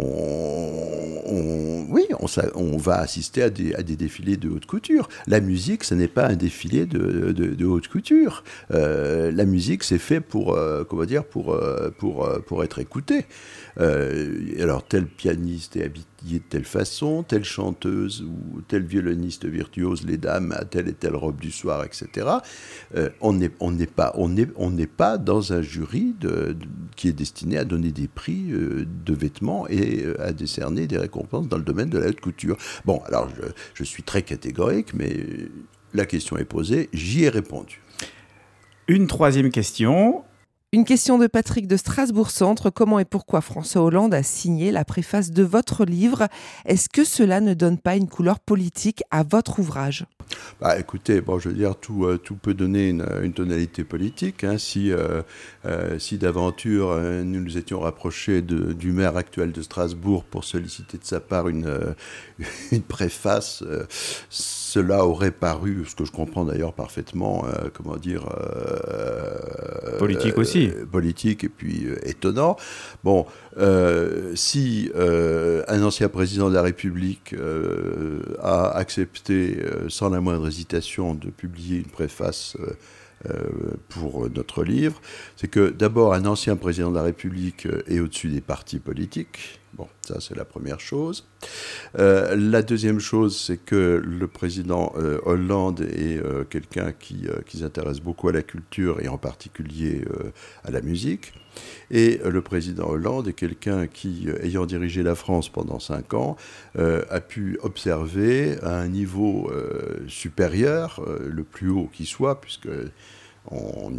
on, on oui, on, on va assister à des, à des défilés de haute couture. La musique, ce n'est pas un défilé de de, de, de haute couture. Euh, la musique, c'est fait pour, euh, comment dire, pour, euh, pour, euh, pour être écoutée. Euh, alors, tel pianiste est habillé de telle façon, telle chanteuse ou tel violoniste virtuose, les dames à telle et telle robe du soir, et cetera. Euh, on n'est on n'est pas, on n'est, on n'est pas dans un jury de, de, qui est destiné à donner des prix euh, de vêtements et euh, à décerner des récompenses dans le domaine de la haute couture. Bon, alors, je, je suis très catégorique, mais la question est posée, j'y ai répondu. Une troisième question. Une question de Patrick de Strasbourg Centre. Comment et pourquoi François Hollande a signé la préface de votre livre ? Est-ce que cela ne donne pas une couleur politique à votre ouvrage ? Bah, écoutez, bon, je veux dire, tout, euh, tout peut donner une, une tonalité politique. Hein. Si, euh, euh, si d'aventure euh, nous nous étions rapprochés de, du maire actuel de Strasbourg pour solliciter de sa part une, euh, une préface, euh, cela aurait paru, ce que je comprends d'ailleurs parfaitement, euh, comment dire... Euh, politique aussi. Euh, politique et puis euh, étonnant. Bon, euh, si euh, un ancien président de la République euh, a accepté, euh, sans la moindre hésitation, de publier une préface euh, euh, pour notre livre, c'est que d'abord, un ancien président de la République est au-dessus des partis politiques. Bon, ça, c'est la première chose. Euh, la deuxième chose, c'est que le président euh, Hollande est euh, quelqu'un qui, euh, qui s'intéresse beaucoup à la culture et en particulier euh, à la musique. Et euh, le président Hollande est quelqu'un qui, euh, ayant dirigé la France pendant cinq ans, euh, a pu observer à un niveau euh, supérieur, euh, le plus haut qui soit, puisque on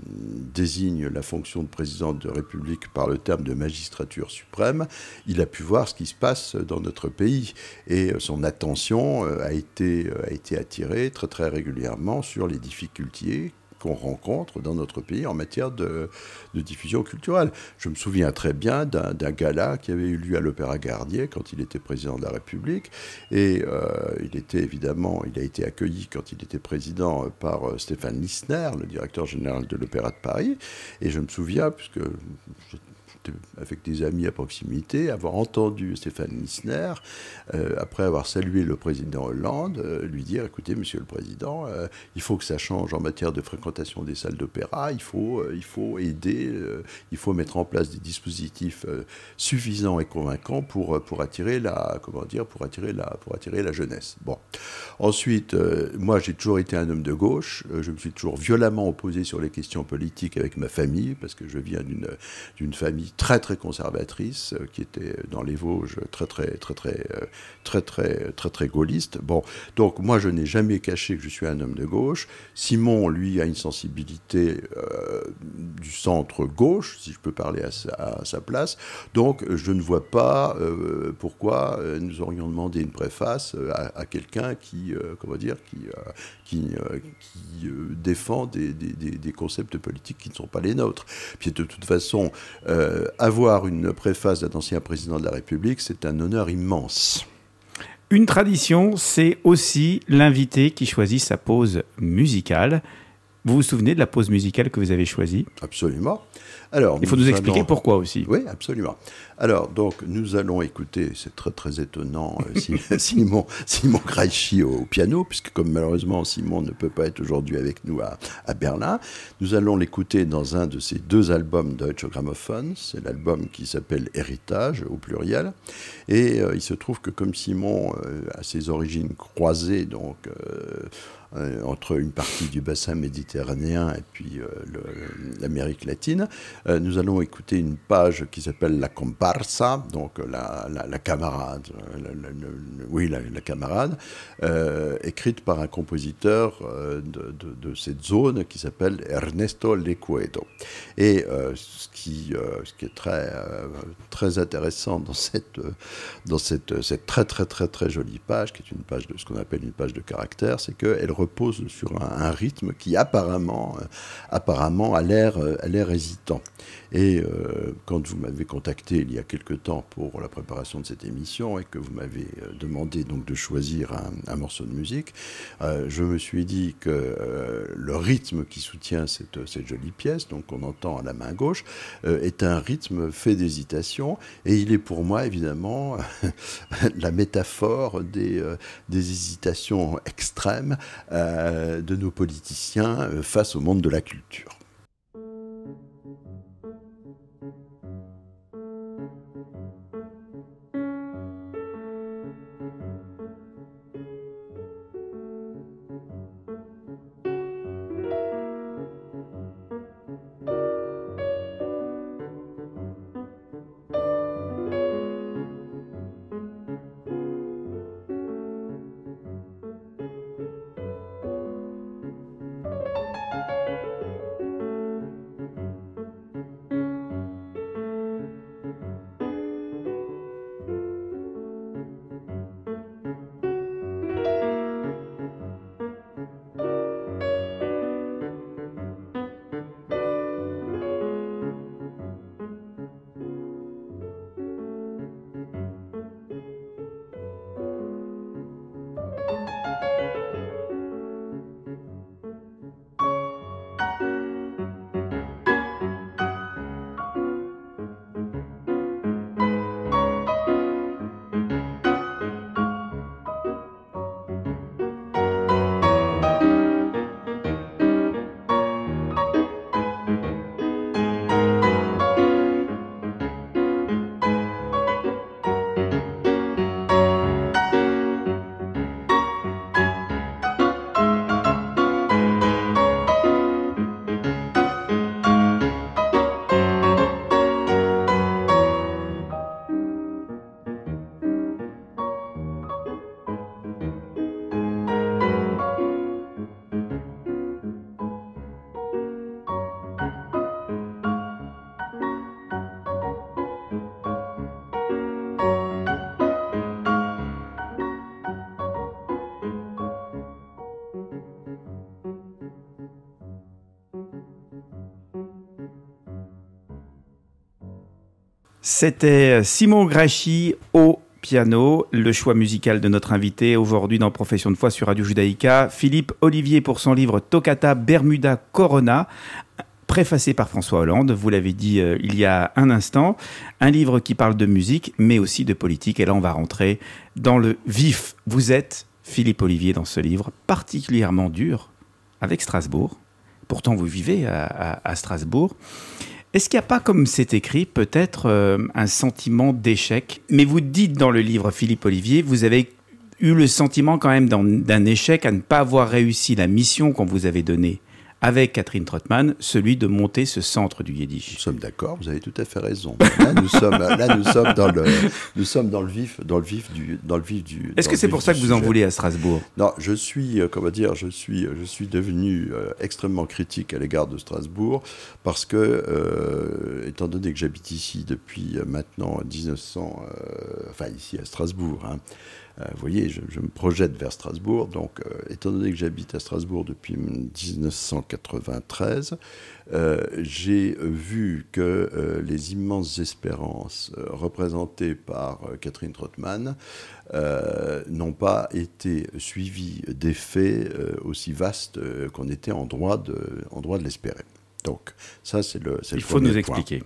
désigne la fonction de président de République par le terme de magistrature suprême, il a pu voir ce qui se passe dans notre pays. Et son attention a été, a été attirée très très régulièrement sur les difficultés qu'on rencontre dans notre pays en matière de, de diffusion culturelle. Je me souviens très bien d'un, d'un gala qui avait eu lieu à l'Opéra Garnier quand il était président de la République, et euh, il était évidemment, il a été accueilli quand il était président par euh, Stéphane Lissner, le directeur général de l'Opéra de Paris, et je me souviens, puisque je, avec des amis à proximité, avoir entendu Stéphane Lissner, euh, après avoir salué le président Hollande, euh, lui dire, écoutez, monsieur le président, euh, il faut que ça change en matière de fréquentation des salles d'opéra, il faut, euh, il faut aider, euh, il faut mettre en place des dispositifs euh, suffisants et convaincants pour, pour, attirer la, comment dire, pour, attirer la, pour attirer la jeunesse. Bon. Ensuite, euh, moi j'ai toujours été un homme de gauche, euh, je me suis toujours violemment opposé sur les questions politiques avec ma famille, parce que je viens d'une, d'une famille très très conservatrice, euh, qui était dans les Vosges très très très très euh, très très très très gaulliste. Bon, donc moi je n'ai jamais caché que je suis un homme de gauche. Simon, lui, a une sensibilité euh, du centre gauche, si je peux parler à sa, à sa place. Donc je ne vois pas euh, pourquoi euh, nous aurions demandé une préface euh, à, à quelqu'un qui, euh, comment dire, qui euh, qui, euh, qui euh, défend des, des, des, des concepts politiques qui ne sont pas les nôtres. Puis de toute façon, euh, avoir une préface d'un ancien président de la République, c'est un honneur immense. Une tradition, c'est aussi l'invité qui choisit sa pause musicale. Vous vous souvenez de la pause musicale que vous avez choisie ? Absolument. Alors, il faut nous, nous expliquer allons... pourquoi aussi. Oui, absolument. Alors, donc, nous allons écouter, c'est très très étonnant, euh, Simon, Simon Kreischi au piano, puisque comme malheureusement Simon ne peut pas être aujourd'hui avec nous à, à Berlin, nous allons l'écouter dans un de ses deux albums Deutsche Grammophon, c'est l'album qui s'appelle Héritage, au pluriel, et euh, il se trouve que comme Simon euh, a ses origines croisées, donc... Euh, Euh, entre une partie du bassin méditerranéen et puis euh, le, l'Amérique latine. Euh, nous allons écouter une page qui s'appelle La Comparsa, donc la, la, la camarade, la, la, la, oui, la, la camarade, euh, écrite par un compositeur euh, de, de, de cette zone qui s'appelle Ernesto Lecuedo. Et euh, ce, qui, euh, ce qui est très, euh, très intéressant dans, cette, dans cette, cette très très très très jolie page, qui est une page de ce qu'on appelle une page de caractère, c'est qu'elle repose sur un, un rythme qui apparemment, euh, apparemment a l'air, euh, a l'air hésitant. Et euh, quand vous m'avez contacté il y a quelque temps pour la préparation de cette émission et que vous m'avez euh, demandé donc de choisir un, un morceau de musique, euh, je me suis dit que euh, le rythme qui soutient cette, cette jolie pièce, donc qu'on entend à la main gauche, euh, est un rythme fait d'hésitation, et il est pour moi évidemment la métaphore des, euh, des hésitations extrêmes euh, de nos politiciens euh, face au monde de la culture. C'était Simon Grachy au piano, le choix musical de notre invité aujourd'hui dans Profession de foi sur Radio Judaïka, Philippe Olivier pour son livre Toccata Bermuda Corona, préfacé par François Hollande, vous l'avez dit euh, il y a un instant, un livre qui parle de musique mais aussi de politique, et là on va rentrer dans le vif. Vous êtes, Philippe Olivier, dans ce livre particulièrement dur avec Strasbourg, pourtant vous vivez à, à, à Strasbourg. Est-ce qu'il n'y a pas, comme c'est écrit, peut-être euh, un sentiment d'échec ? Mais vous dites dans le livre, Philippe Olivier, vous avez eu le sentiment quand même d'un, d'un échec à ne pas avoir réussi la mission qu'on vous avait donnée avec Catherine Trottmann, celui de monter ce centre du Yiddish. Nous sommes d'accord, vous avez tout à fait raison. Là, nous sommes, là, nous sommes dans le, nous sommes dans le vif, dans le vif du, dans le vif du. Est-ce que c'est pour ça que vous en voulez à Strasbourg ? Non, je suis, euh, comment dire, je suis, je suis devenu euh, extrêmement critique à l'égard de Strasbourg parce que, euh, étant donné que j'habite ici depuis euh, maintenant dix-neuf cents, euh, enfin ici à Strasbourg. Hein, Euh, vous voyez, je, je me projette vers Strasbourg. Donc, euh, étant donné que j'habite à Strasbourg depuis dix-neuf cent quatre-vingt-treize, euh, j'ai vu que euh, les immenses espérances euh, représentées par euh, Catherine Trottmann euh, n'ont pas été suivies d'effets euh, aussi vastes euh, qu'on était en droit de, en droit de l'espérer. Donc, ça, c'est le, c'est Il le faut nous point. expliquer.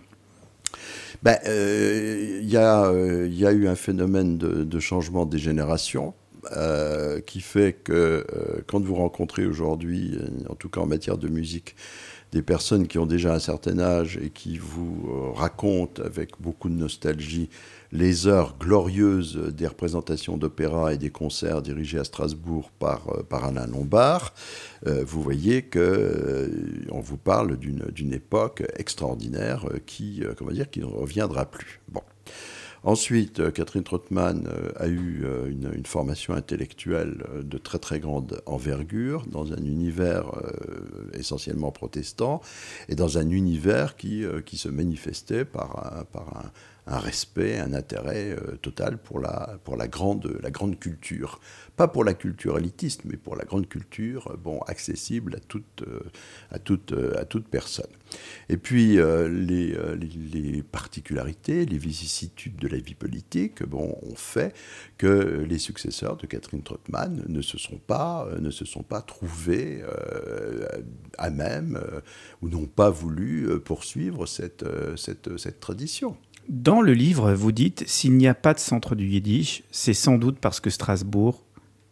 Ben, euh, y a, euh, y a eu un phénomène de, de changement des générations euh, qui fait que euh, quand vous rencontrez aujourd'hui, en tout cas en matière de musique, des personnes qui ont déjà un certain âge et qui vous euh, racontent avec beaucoup de nostalgie les heures glorieuses des représentations d'opéra et des concerts dirigés à Strasbourg par, euh, par Alain Lombard, euh, vous voyez qu'on euh, vous parle d'une, d'une époque extraordinaire euh, qui, euh, comment dire, qui ne reviendra plus. Bon. Ensuite, euh, Catherine Trottmann euh, a eu euh, une, une formation intellectuelle euh, de très très grande envergure dans un univers euh, essentiellement protestant et dans un univers qui, euh, qui se manifestait par un, par un, un respect, un intérêt euh, total pour, la, pour la, grande, la grande culture. Pas pour la culture élitiste, mais pour la grande culture, euh, bon, accessible à toute, euh, à toute, euh, à toute personne. Et puis, euh, les, euh, les, les particularités, les vicissitudes de la vie politique, bon, ont fait que les successeurs de Catherine Trottmann ne se sont pas, euh, ne se sont pas trouvés euh, à même euh, ou n'ont pas voulu euh, poursuivre cette, euh, cette, cette tradition. Dans le livre, vous dites « S'il n'y a pas de centre du Yiddish, c'est sans doute parce que Strasbourg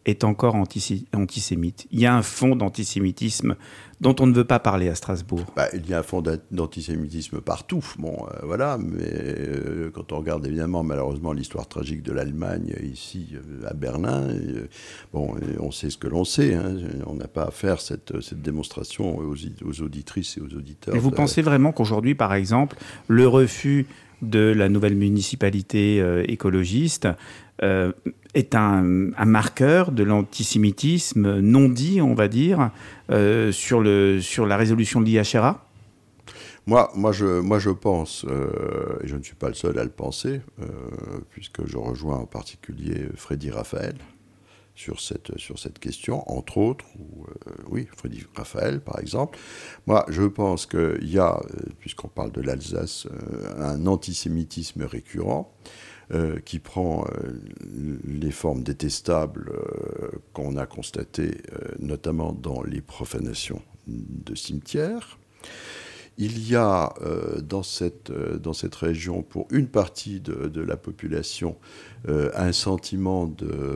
est encore anti- antisémite. Il y a un fond d'antisémitisme dont on ne veut pas parler à Strasbourg. Bah, il y a un fond d'antisémitisme partout, bon, euh, voilà, mais euh, quand on regarde évidemment malheureusement l'histoire tragique de l'Allemagne ici euh, à Berlin, et, euh, bon, et on sait ce que l'on sait, hein, on n'a pas à faire cette, cette démonstration aux, aux auditrices et aux auditeurs. Mais vous de... pensez vraiment qu'aujourd'hui, par exemple, le refus de la nouvelle municipalité euh, écologiste euh, est un, un marqueur de l'antisémitisme non dit, on va dire, euh, sur, le, sur la résolution de l'I H R A ? Moi, moi, je, moi, je pense, euh, et je ne suis pas le seul à le penser, euh, puisque je rejoins en particulier Freddy Raphael sur cette, sur cette question, entre autres, ou, euh, oui, Freddy Raphael, par exemple. Moi, je pense qu'il y a, euh, puisqu'on parle de l'Alsace, euh, un antisémitisme récurrent, Euh, qui prend euh, les formes détestables euh, qu'on a constatées, euh, notamment dans les profanations de cimetières. Il y a euh, dans, cette, euh, dans cette région, pour une partie de, de la population, euh, un sentiment de,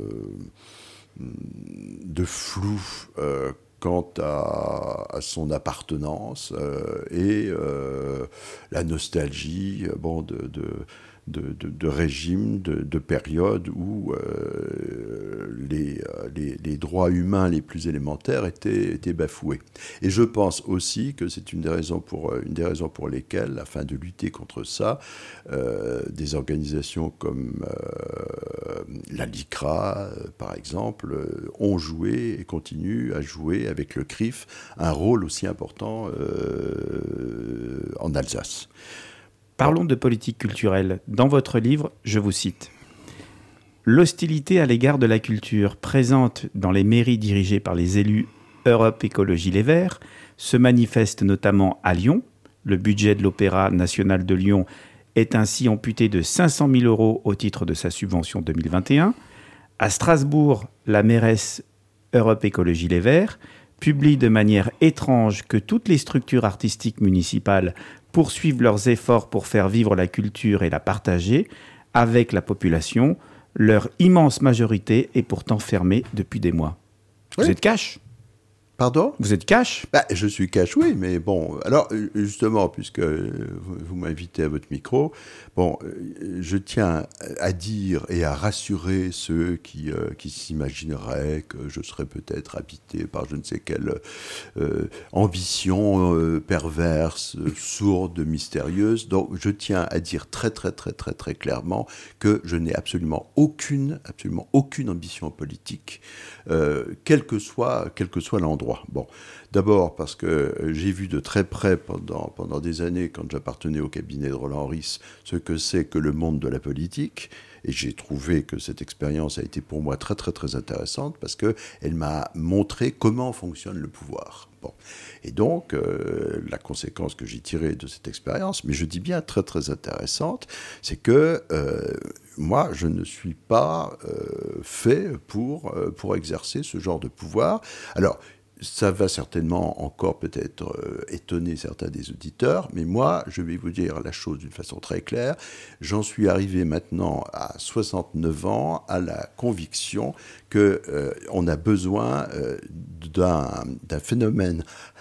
de flou euh, quant à, à son appartenance euh, et euh, la nostalgie bon, de... de De, de, de régimes, de, de périodes où euh, les, les, les droits humains les plus élémentaires étaient, étaient bafoués. Et je pense aussi que c'est une des raisons pour, une des raisons pour lesquelles, afin de lutter contre ça, euh, des organisations comme euh, la LICRA, euh, par exemple, euh, ont joué et continuent à jouer avec le C R I F un rôle aussi important euh, en Alsace. Parlons de politique culturelle. Dans votre livre, je vous cite « L'hostilité à l'égard de la culture présente dans les mairies dirigées par les élus Europe Écologie Les Verts se manifeste notamment à Lyon. Le budget de l'Opéra national de Lyon est ainsi amputé de cinq cent mille euros au titre de sa subvention deux mille vingt et un. À Strasbourg, la mairesse Europe Écologie Les Verts publie de manière étrange que toutes les structures artistiques municipales poursuivent leurs efforts pour faire vivre la culture et la partager avec la population. Leur immense majorité est pourtant fermée depuis des mois. » Vous Oui. êtes cash ? Pardon ? Vous êtes cash ? Bah, je suis cash, oui, mais bon, alors justement, puisque vous, vous m'invitez à votre micro, bon, je tiens à dire et à rassurer ceux qui, euh, qui s'imagineraient que je serais peut-être habité par je ne sais quelle euh, ambition euh, perverse, sourde, mystérieuse. Donc, je tiens à dire très, très, très, très, très clairement que je n'ai absolument aucune, absolument aucune ambition politique, euh, quel que soit, quel que soit l'endroit. Bon, d'abord parce que j'ai vu de très près pendant, pendant des années, quand j'appartenais au cabinet de Roland Ris, ce que c'est que le monde de la politique. Et j'ai trouvé que cette expérience a été pour moi très très très intéressante parce qu'elle m'a montré comment fonctionne le pouvoir. Bon. Et donc, euh, la conséquence que j'ai tirée de cette expérience, mais je dis bien très très intéressante, c'est que euh, moi, je ne suis pas euh, fait pour, euh, pour exercer ce genre de pouvoir. Alors, ça va certainement encore peut-être euh, étonner certains des auditeurs, mais moi, je vais vous dire la chose d'une façon très claire. J'en suis arrivé maintenant à soixante-neuf ans à la conviction qu'on euh, a besoin euh, d'un, d'un phénomène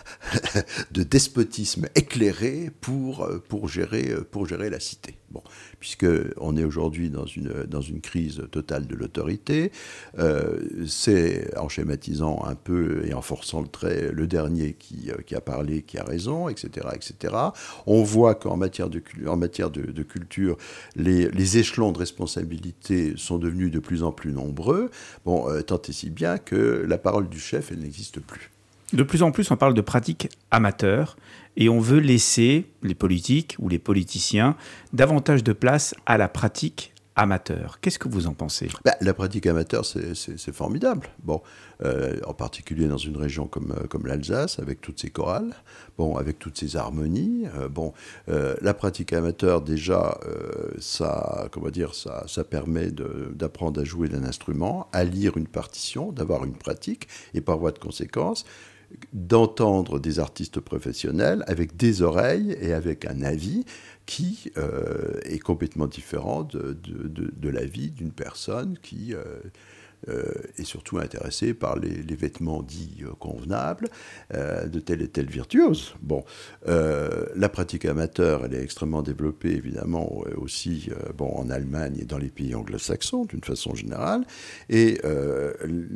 de despotisme éclairé pour, pour, gérer, pour gérer la cité. Bon, puisqu'on est aujourd'hui dans une, dans une crise totale de l'autorité, euh, c'est, en schématisant un peu et en forçant le trait, le dernier qui, qui a parlé, qui a raison, et cetera, et cetera. On voit qu'en matière de, en matière de, de culture, les, les échelons de responsabilité sont devenus de plus en plus nombreux, bon, euh, tant et si bien que la parole du chef, elle n'existe plus. De plus en plus, on parle de pratiques amateurs et on veut laisser les politiques ou les politiciens davantage de place à la pratique amateur. Qu'est-ce que vous en pensez ? Bah, la pratique amateur, c'est, c'est, c'est formidable. Bon, euh, en particulier dans une région comme, comme l'Alsace, avec toutes ses chorales, bon, avec toutes ses harmonies. Euh, bon, euh, la pratique amateur, déjà, euh, ça, comment dire, ça, ça permet de, d'apprendre à jouer d'un instrument, à lire une partition, d'avoir une pratique, et par voie de conséquence, d'entendre des artistes professionnels avec des oreilles et avec un avis qui euh, est complètement différent de, de, de, de l'avis d'une personne qui, euh, euh, est surtout intéressé par les, les vêtements dits euh, convenables euh, de tel et tel virtuose. Bon, euh, la pratique amateur, elle est extrêmement développée, évidemment, aussi euh, bon, en Allemagne et dans les pays anglo-saxons, d'une façon générale. Et euh,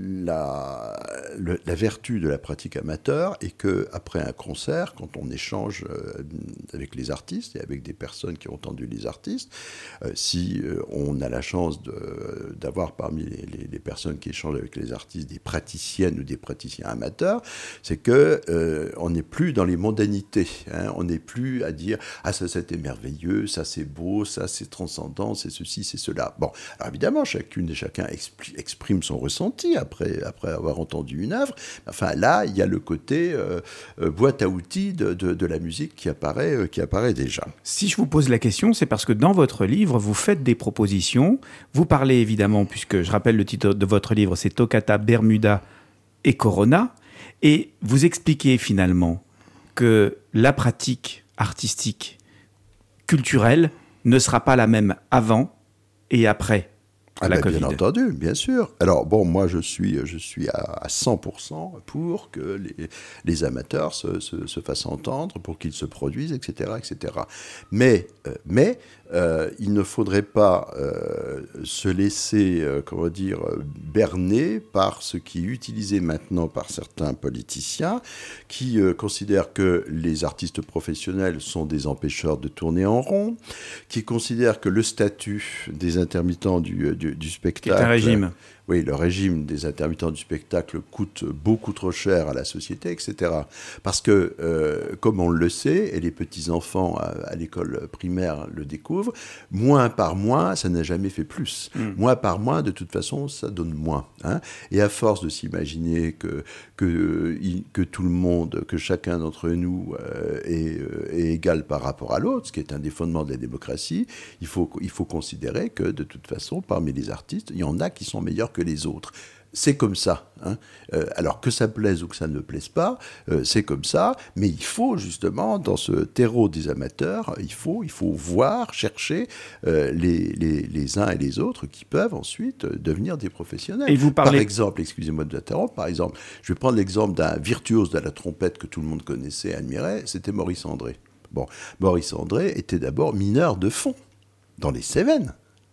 la, le, la vertu de la pratique amateur est qu'après un concert, quand on échange euh, avec les artistes et avec des personnes qui ont entendu les artistes, euh, si euh, on a la chance de, d'avoir parmi les, les, les personnes qui échangent avec les artistes des praticiennes ou des praticiens amateurs, c'est que euh, on n'est plus dans les mondanités, hein, on n'est plus à dire « Ah, ça c'était merveilleux, ça c'est beau, ça c'est transcendant, c'est ceci, c'est cela ». Bon, alors évidemment, chacune et chacun expli- exprime son ressenti après, après avoir entendu une œuvre. Enfin là, il y a le côté euh, euh, boîte à outils de, de, de la musique qui apparaît, euh, qui apparaît déjà. Si je vous pose la question, c'est parce que dans votre livre, vous faites des propositions. Vous parlez évidemment, puisque je rappelle le titre de votre livre, c'est Toccata, Bermuda et Corona. Et vous expliquez finalement que la pratique artistique, culturelle, ne sera pas la même avant et après Ah la ben, Covid. bien entendu, bien sûr. Alors bon, moi je suis, je suis à, à cent pour cent pour que les, les amateurs se, se, se fassent entendre, pour qu'ils se produisent, et cetera, et cetera. Mais, euh, mais euh, il ne faudrait pas euh, se laisser, euh, comment dire, berner par ce qui est utilisé maintenant par certains politiciens qui euh, considèrent que les artistes professionnels sont des empêcheurs de tourner en rond, qui considèrent que le statut des intermittents du, du du spectacle. C'est un régime. Oui, le régime des intermittents du spectacle coûte beaucoup trop cher à la société, et cetera. Parce que, euh, comme on le sait, et les petits-enfants à, à l'école primaire le découvrent, moins par moins, ça n'a jamais fait plus. Mm. Moins par moins, de toute façon, ça donne moins. Hein. Et à force de s'imaginer que, que, que tout le monde, que chacun d'entre nous euh, est, est égal par rapport à l'autre, ce qui est un des fondements de la démocratie, il faut, il faut considérer que, de toute façon, parmi les artistes, il y en a qui sont meilleurs que que les autres. C'est comme ça. Hein. Euh, alors que ça plaise ou que ça ne plaise pas, euh, c'est comme ça. Mais il faut justement, dans ce terreau des amateurs, il faut, il faut voir, chercher euh, les, les, les uns et les autres qui peuvent ensuite devenir des professionnels. Et vous parlez... Par exemple, excusez-moi de vous interrompre, par exemple, je vais prendre l'exemple d'un virtuose de la trompette que tout le monde connaissait et admirait, c'était Maurice André. Bon, Maurice André était d'abord mineur de fond dans les Cévennes.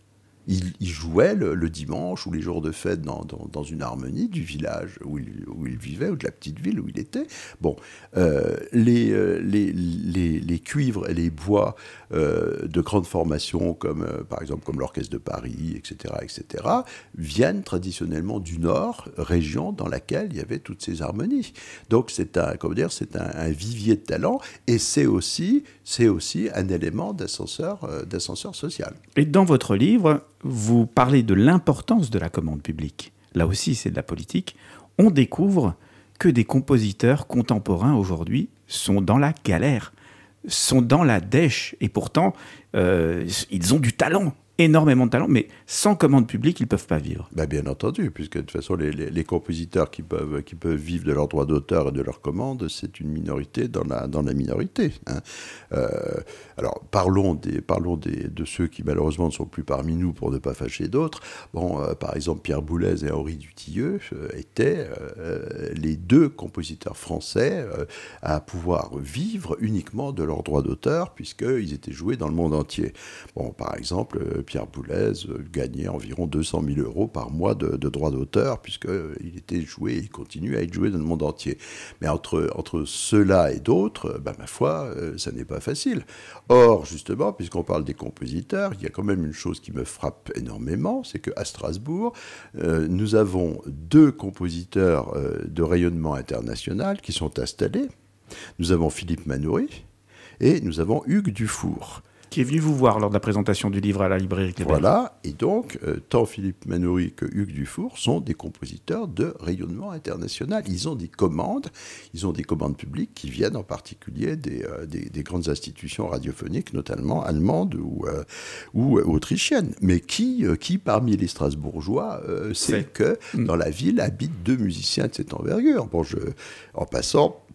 Il, il jouait le, le dimanche ou les jours de fête dans, dans, dans une harmonie du village où il, où il vivait ou de la petite ville où il était. Bon, euh, les, les, les, les cuivres et les bois euh, de grande formation, comme euh, par exemple comme l'Orchestre de Paris, et cetera, et cetera, viennent traditionnellement du Nord, région dans laquelle il y avait toutes ces harmonies. Donc c'est un, comment dire, c'est un, un vivier de talent et c'est aussi, c'est aussi un élément d'ascenseur, euh, d'ascenseur social. Et dans votre livre, vous parlez de l'importance de la commande publique. Là aussi, c'est de la politique. On découvre que des compositeurs contemporains aujourd'hui sont dans la galère, sont dans la dèche. Et pourtant, euh, ils ont du talent, énormément de talent, mais sans commande publique, ils ne peuvent pas vivre. Ben bien entendu, puisque de toute façon, les, les, les compositeurs qui peuvent, qui peuvent vivre de leurs droits d'auteur et de leurs commandes, c'est une minorité dans la, dans la minorité. Hein. Euh, alors, parlons, des, parlons des, de ceux qui, malheureusement, ne sont plus parmi nous pour ne pas fâcher d'autres. Bon, euh, par exemple, Pierre Boulez et Henri Dutilleux euh, étaient euh, les deux compositeurs français euh, à pouvoir vivre uniquement de leurs droits d'auteur, puisqu'ils étaient joués dans le monde entier. Bon, par exemple, euh, Pierre Boulez gagnait environ deux cent mille euros par mois de, de droits d'auteur, puisqu'il était joué et il continue à être joué dans le monde entier. Mais entre, entre ceux-là et d'autres, ben, ma foi, euh, ça n'est pas facile. Or, justement, puisqu'on parle des compositeurs, il y a quand même une chose qui me frappe énormément, c'est qu'à Strasbourg, euh, nous avons deux compositeurs euh, de rayonnement international qui sont installés. Nous avons Philippe Manoury et nous avons Hugues Dufour. Qui est venu vous voir lors de la présentation du livre à la librairie Kléber. Voilà, et donc, euh, tant Philippe Manoury que Hugues Dufour sont des compositeurs de rayonnement international. Ils ont des commandes, ils ont des commandes publiques qui viennent en particulier des, euh, des, des grandes institutions radiophoniques, notamment allemandes ou, euh, ou euh, autrichiennes. Mais qui, euh, qui, parmi les Strasbourgeois, euh, sait que mmh. dans la ville habitent deux musiciens de cette envergure ? Bon, je, en passant...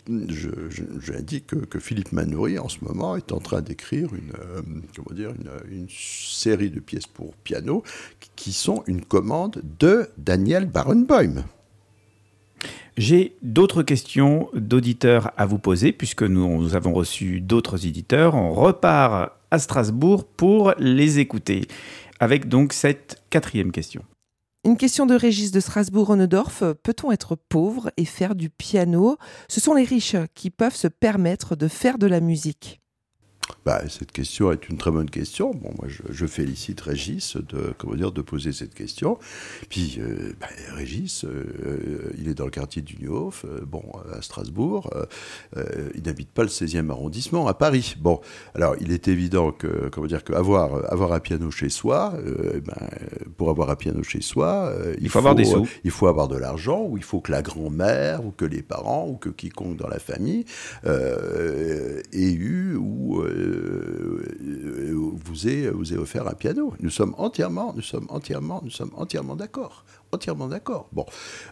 je, je, j'indique que, que Philippe Manoury, en ce moment, est en train d'écrire une, euh, comment dire, une, une série de pièces pour piano qui sont une commande de Daniel Barenboim. J'ai d'autres questions d'auditeurs à vous poser, puisque nous, nous avons reçu d'autres éditeurs. On repart à Strasbourg pour les écouter, avec donc cette quatrième question. Une question de Régis de Strasbourg-Honnedorf. Peut-on être pauvre et faire du piano ? Ce sont les riches qui peuvent se permettre de faire de la musique. Bah, cette question est une très bonne question. Bon, moi, je, je félicite Régis de, comment dire, de poser cette question. Puis, euh, bah, Régis, euh, il est dans le quartier du Nieuwhof, euh, bon, à Strasbourg. Euh, euh, il n'habite pas le seizième arrondissement, à Paris. Bon, alors, il est évident que, comment dire, qu'avoir avoir un piano chez soi, euh, ben, pour avoir un piano chez soi, euh, il, il faut avoir des sous. Il faut avoir de l'argent, ou il faut que la grand-mère, ou que les parents, ou que quiconque dans la famille euh, ait eu, ou euh, vous ait, vous ait offert un piano. Nous sommes entièrement, nous sommes entièrement, nous sommes entièrement d'accord. Entièrement d'accord. Bon.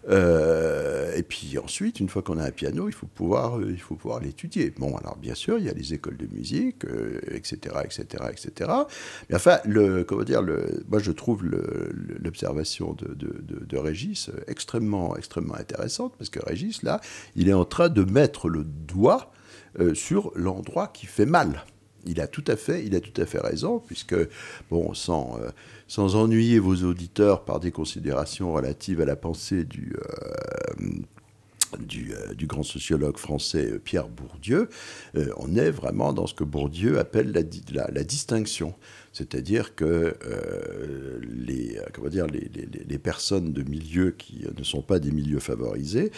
Euh, et puis ensuite, une fois qu'on a un piano, il faut pouvoir, il faut pouvoir l'étudier. Bon, alors bien sûr, il y a les écoles de musique, euh, et cetera, et cetera, et cetera. Mais enfin, le, comment dire, le, moi je trouve le, l'observation de, de, de, de Régis extrêmement, extrêmement intéressante, parce que Régis, là, il est en train de mettre le doigt euh, sur l'endroit qui fait mal. Il a tout à fait, il a tout à fait raison, puisque, bon, sans, euh, sans ennuyer vos auditeurs par des considérations relatives à la pensée du, euh, du, euh, du grand sociologue français Pierre Bourdieu, euh, on est vraiment dans ce que Bourdieu appelle la, la, la distinction. C'est-à-dire que euh, les, comment dire, les, les, les personnes de milieux qui ne sont pas des milieux favorisés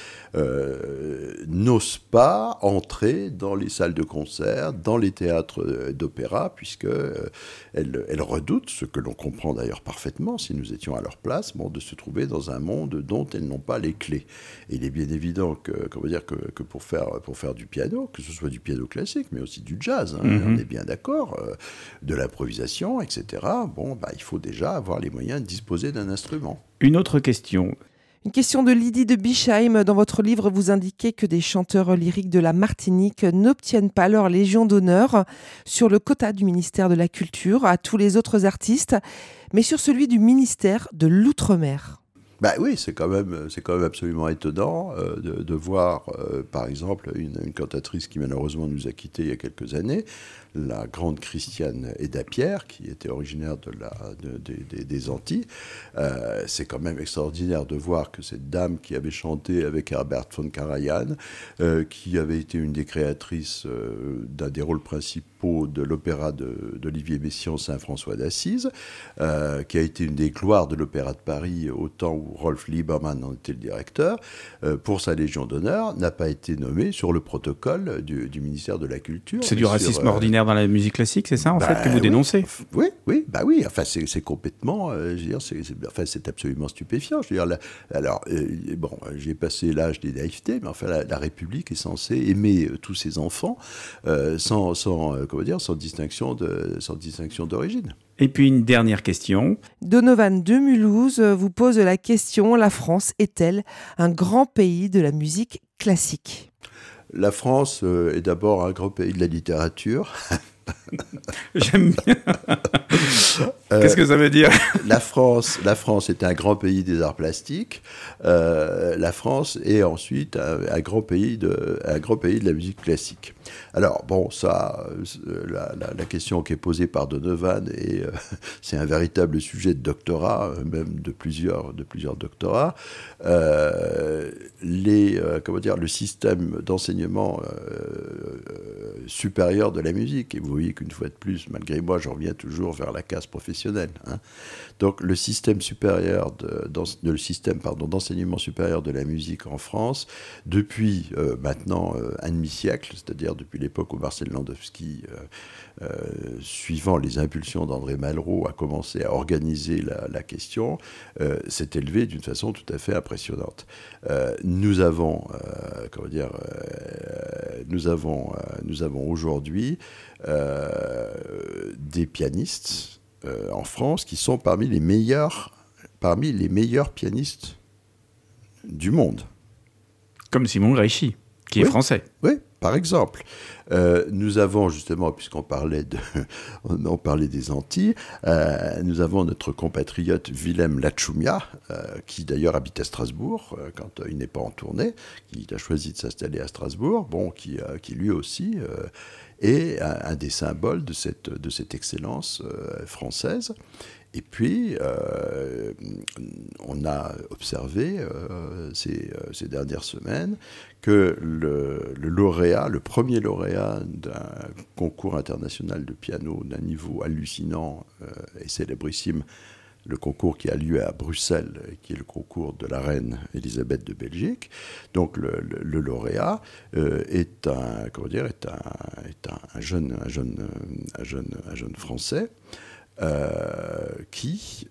euh, n'osent pas entrer dans les salles de concert, dans les théâtres d'opéra, puisqu'elles euh, elles redoutent, ce que l'on comprend d'ailleurs parfaitement si nous étions à leur place, bon, de se trouver dans un monde dont elles n'ont pas les clés. Et il est bien évident que, comment dire, que, que pour, faire, pour faire du piano, que ce soit du piano classique, mais aussi du jazz, hein, mm-hmm. on est bien d'accord, euh, de l'improvisation, et cetera, bon, bah, il faut déjà avoir les moyens de disposer d'un instrument. Une autre question. Une question de Lydie de Bischheim. Dans votre livre, vous indiquez que des chanteurs lyriques de la Martinique n'obtiennent pas leur Légion d'honneur sur le quota du ministère de la Culture à tous les autres artistes, mais sur celui du ministère de l'Outre-mer. Bah oui, c'est quand même, c'est quand même absolument étonnant euh, de, de voir, euh, par exemple, une, une cantatrice qui malheureusement nous a quittés il y a quelques années, la grande Christiane Eda-Pierre, qui était originaire de la, de, de, de, des Antilles. Euh, c'est quand même extraordinaire de voir que cette dame qui avait chanté avec Herbert von Karajan, euh, qui avait été une des créatrices euh, d'un des rôles principaux de l'opéra de, d'Olivier Messiaen, Saint-François d'Assise, euh, qui a été une des gloires de l'Opéra de Paris au temps où Rolf Liebermann en était le directeur, euh, pour sa Légion d'honneur, n'a pas été nommée sur le protocole du, du ministère de la Culture. C'est du racisme sur, euh, ordinaire dans la musique classique, c'est ça en bah, fait que vous dénoncez ? Oui, oui, bah oui. Enfin, c'est, c'est complètement, euh, je veux dire, c'est, c'est, enfin, c'est absolument stupéfiant. Je veux dire, la, alors, euh, bon, j'ai passé l'âge des naïvetés, mais enfin, la, la République est censée aimer euh, tous ses enfants euh, sans, sans, euh, comment dire, sans distinction de, sans distinction d'origine. Et puis une dernière question. Donovan de Mulhouse vous pose la question, la France est-elle un grand pays de la musique classique ? La France euh, est d'abord un grand pays de la littérature. J'aime bien. Qu'est-ce que ça veut dire ? la France, la France est un grand pays des arts plastiques. Euh, la France est ensuite un, un, grand pays de, un grand pays de la musique classique. Alors, bon, ça, la, la, la question qui est posée par Donovan, et, euh, c'est un véritable sujet de doctorat, même de plusieurs, de plusieurs doctorats. Euh, les, euh, comment dire, le système d'enseignement euh, supérieur de la musique, et vous voyez qu'une fois de plus, malgré moi, je reviens toujours vers la case professionnelle. Hein. Donc, le système supérieur de, dans, de, le système, pardon, d'enseignement supérieur de la musique en France, depuis euh, maintenant euh, un demi-siècle, c'est-à-dire depuis l'époque où Marcel Landowski, euh, euh, suivant les impulsions d'André Malraux, a commencé à organiser la, la question, euh, s'est élevé d'une façon tout à fait impressionnante. Euh, nous avons, euh, comment dire, euh, nous avons, euh, nous avons aujourd'hui euh, des pianistes euh, en France qui sont parmi les meilleurs, parmi les meilleurs pianistes du monde. Comme Simon Greichi. Qui est oui. français. Oui, par exemple. Euh, nous avons justement, puisqu'on parlait, de, on parlait des Antilles, euh, nous avons notre compatriote Willem Lachumia, euh, qui d'ailleurs habite à Strasbourg, euh, quand euh, il n'est pas en tournée, qui a choisi de s'installer à Strasbourg, bon, qui, euh, qui lui aussi euh, est un, un des symboles de cette, de cette excellence euh, française. Et puis, euh, on a observé euh, ces, euh, ces dernières semaines que le, le lauréat, le premier lauréat d'un concours international de piano d'un niveau hallucinant euh, et célébrissime, le concours qui a lieu à Bruxelles, qui est le concours de la reine Elisabeth de Belgique. Donc le, le, le lauréat euh, est un, comment dire, est un, est un, un jeune, un jeune, un jeune, un jeune Français. Euh, qui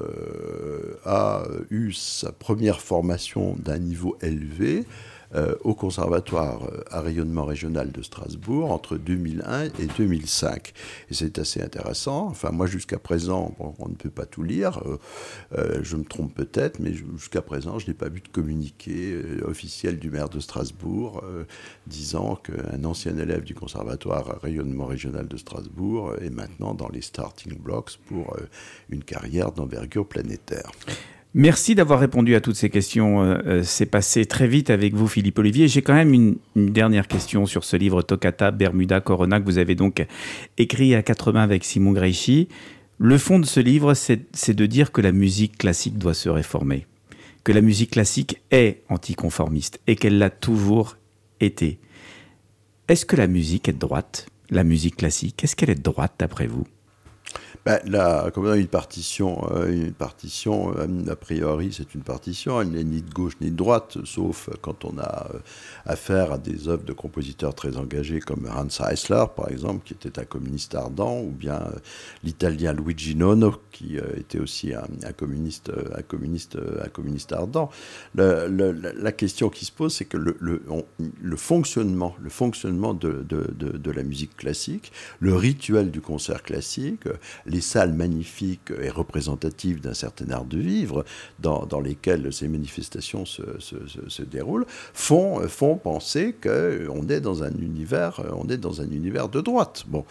euh, a eu sa première formation d'un niveau élevé euh, au Conservatoire à rayonnement régional de Strasbourg entre deux mille un et deux mille cinq. Et c'est assez intéressant. Enfin, moi, jusqu'à présent, bon, on ne peut pas tout lire. Euh, euh, je me trompe peut-être, mais jusqu'à présent, je n'ai pas vu de communiqué euh, officiel du maire de Strasbourg euh, disant qu'un ancien élève du Conservatoire à rayonnement régional de Strasbourg est maintenant dans les starting blocks pour euh, une carrière d'envergure planétaire. Merci d'avoir répondu à toutes ces questions. Euh, c'est passé très vite avec vous, Philippe Olivier. J'ai quand même une, une dernière question sur ce livre Toccata, Bermuda, Corona, que vous avez donc écrit à quatre mains avec Simon Greichi. Le fond de ce livre, c'est, c'est de dire que la musique classique doit se réformer, que la musique classique est anticonformiste et qu'elle l'a toujours été. Est-ce que la musique est de droite, la musique classique? Est-ce qu'elle est de droite, d'après vous? Ben, là, comme une partition, euh, une partition euh, a priori, c'est une partition. Elle n'est ni de gauche ni de droite, sauf quand on a euh, affaire à des œuvres de compositeurs très engagés comme Hans Eisler, par exemple, qui était un communiste ardent, ou bien euh, l'italien Luigi Nono, qui euh, était aussi un, un, communiste, un, communiste, un communiste ardent. Le, le, la question qui se pose, c'est que le, le, on, le fonctionnement, le fonctionnement de, de, de, de la musique classique, le rituel du concert classique, les salles magnifiques et représentatives d'un certain art de vivre dans, dans lesquelles ces manifestations se, se, se, se déroulent font, font penser qu'on est dans un univers, on est dans un univers de droite. Bon,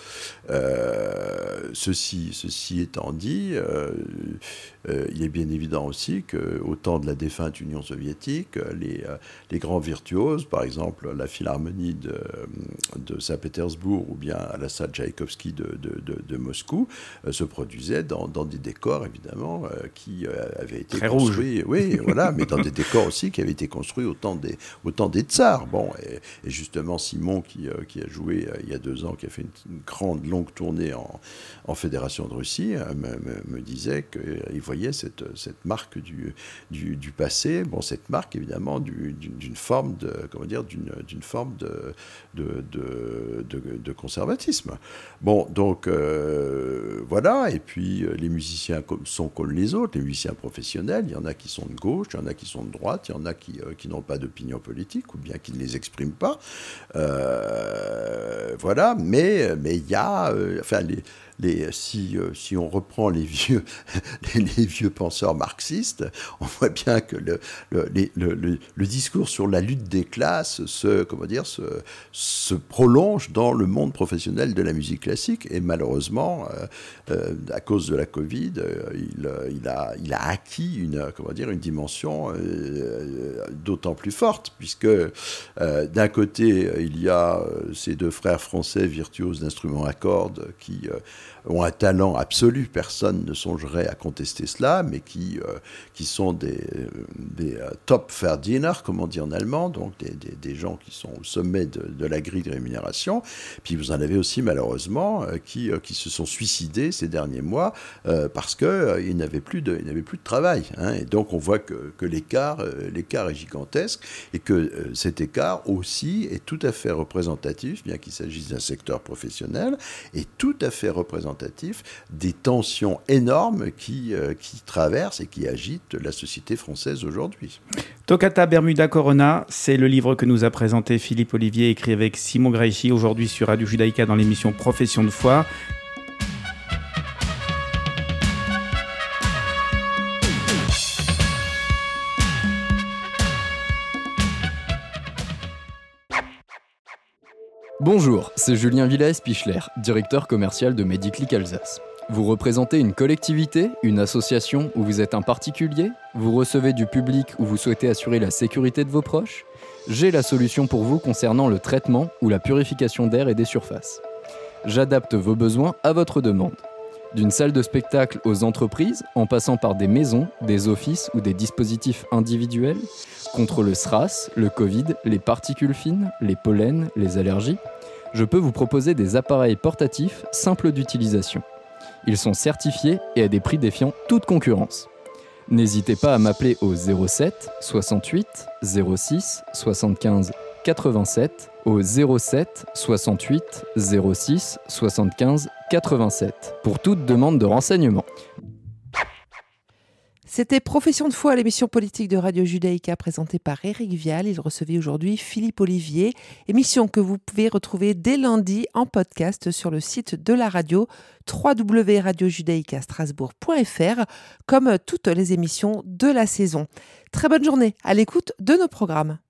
euh, ceci, ceci étant dit, euh, euh, il est bien évident aussi qu'au temps de la défunte Union soviétique, les, les grands virtuoses, par exemple la Philharmonie de, de Saint-Pétersbourg ou bien à la salle Tchaïkovski de, de, de, de Moscou, se produisait dans, dans des décors, évidemment, euh, qui euh, avaient été Très construits... Rouge. Oui, voilà, mais dans des décors aussi qui avaient été construits au temps des, au temps des tsars. Bon, et, et justement, Simon, qui, euh, qui a joué euh, il y a deux ans, qui a fait une, une grande, longue tournée en, en Fédération de Russie, euh, me, me, me disait qu'il voyait cette, cette marque du, du, du passé, bon, cette marque, évidemment, du, d'une, d'une forme de... Comment dire, d'une, d'une forme de, de, de, de, de conservatisme. Bon, donc, euh, voilà, et puis euh, les musiciens sont comme les autres, les musiciens professionnels, il y en a qui sont de gauche, il y en a qui sont de droite, il y en a qui, euh, qui n'ont pas d'opinion politique, ou bien qui ne les expriment pas. Euh, voilà, mais mais il y a... Euh, enfin, les... Les, si, euh, si on reprend les vieux, les, les vieux penseurs marxistes, on voit bien que le, le, les, le, le, le discours sur la lutte des classes se, comment dire, se, se prolonge dans le monde professionnel de la musique classique. Et malheureusement, euh, euh, à cause de la Covid, euh, il, il, a, il a acquis une, comment dire, une dimension euh, d'autant plus forte, puisque euh, d'un côté, il y a euh, ces deux frères français virtuoses d'instruments à cordes qui... Euh, ont un talent absolu, personne ne songerait à contester cela, mais qui, euh, qui sont des, des uh, top Verdiener, comme on dit en allemand, donc des, des, des gens qui sont au sommet de, de la grille de rémunération. Puis vous en avez aussi, malheureusement, euh, qui, euh, qui se sont suicidés ces derniers mois euh, parce qu'ils euh, n'avaient plus de, ils n'avaient plus de travail. Hein, et donc on voit que, que l'écart, euh, l'écart est gigantesque et que euh, cet écart aussi est tout à fait représentatif, bien qu'il s'agisse d'un secteur professionnel, est tout à fait représentatif des tensions énormes qui, euh, qui traversent et qui agitent la société française aujourd'hui. Toccata, Bermuda, Corona, c'est le livre que nous a présenté Philippe Olivier, écrit avec Simon Greichi, aujourd'hui sur Radio Judaïka dans l'émission Profession de foi. Bonjour, c'est Julien Villaes-Pichler, directeur commercial de Mediclic Alsace. Vous représentez une collectivité, une association ou vous êtes un particulier ? Vous recevez du public ou vous souhaitez assurer la sécurité de vos proches ? J'ai la solution pour vous concernant le traitement ou la purification d'air et des surfaces. J'adapte vos besoins à votre demande. D'une salle de spectacle aux entreprises, en passant par des maisons, des offices ou des dispositifs individuels, contre le SRAS, le Covid, les particules fines, les pollens, les allergies, je peux vous proposer des appareils portatifs simples d'utilisation. Ils sont certifiés et à des prix défiant toute concurrence. N'hésitez pas à m'appeler au zéro sept soixante-huit zéro six soixante-quinze quatre-vingt-sept, au zéro sept soixante-huit zéro six soixante-quinze quatre-vingt-sept pour toute demande de renseignement. C'était Profession de foi, l'émission politique de Radio Judaïka présentée par Éric Vial. Il recevait aujourd'hui Philippe Olivier, émission que vous pouvez retrouver dès lundi en podcast sur le site de la radio w w w point radio judaïka strasbourg point f r, comme toutes les émissions de la saison. Très bonne journée à l'écoute de nos programmes.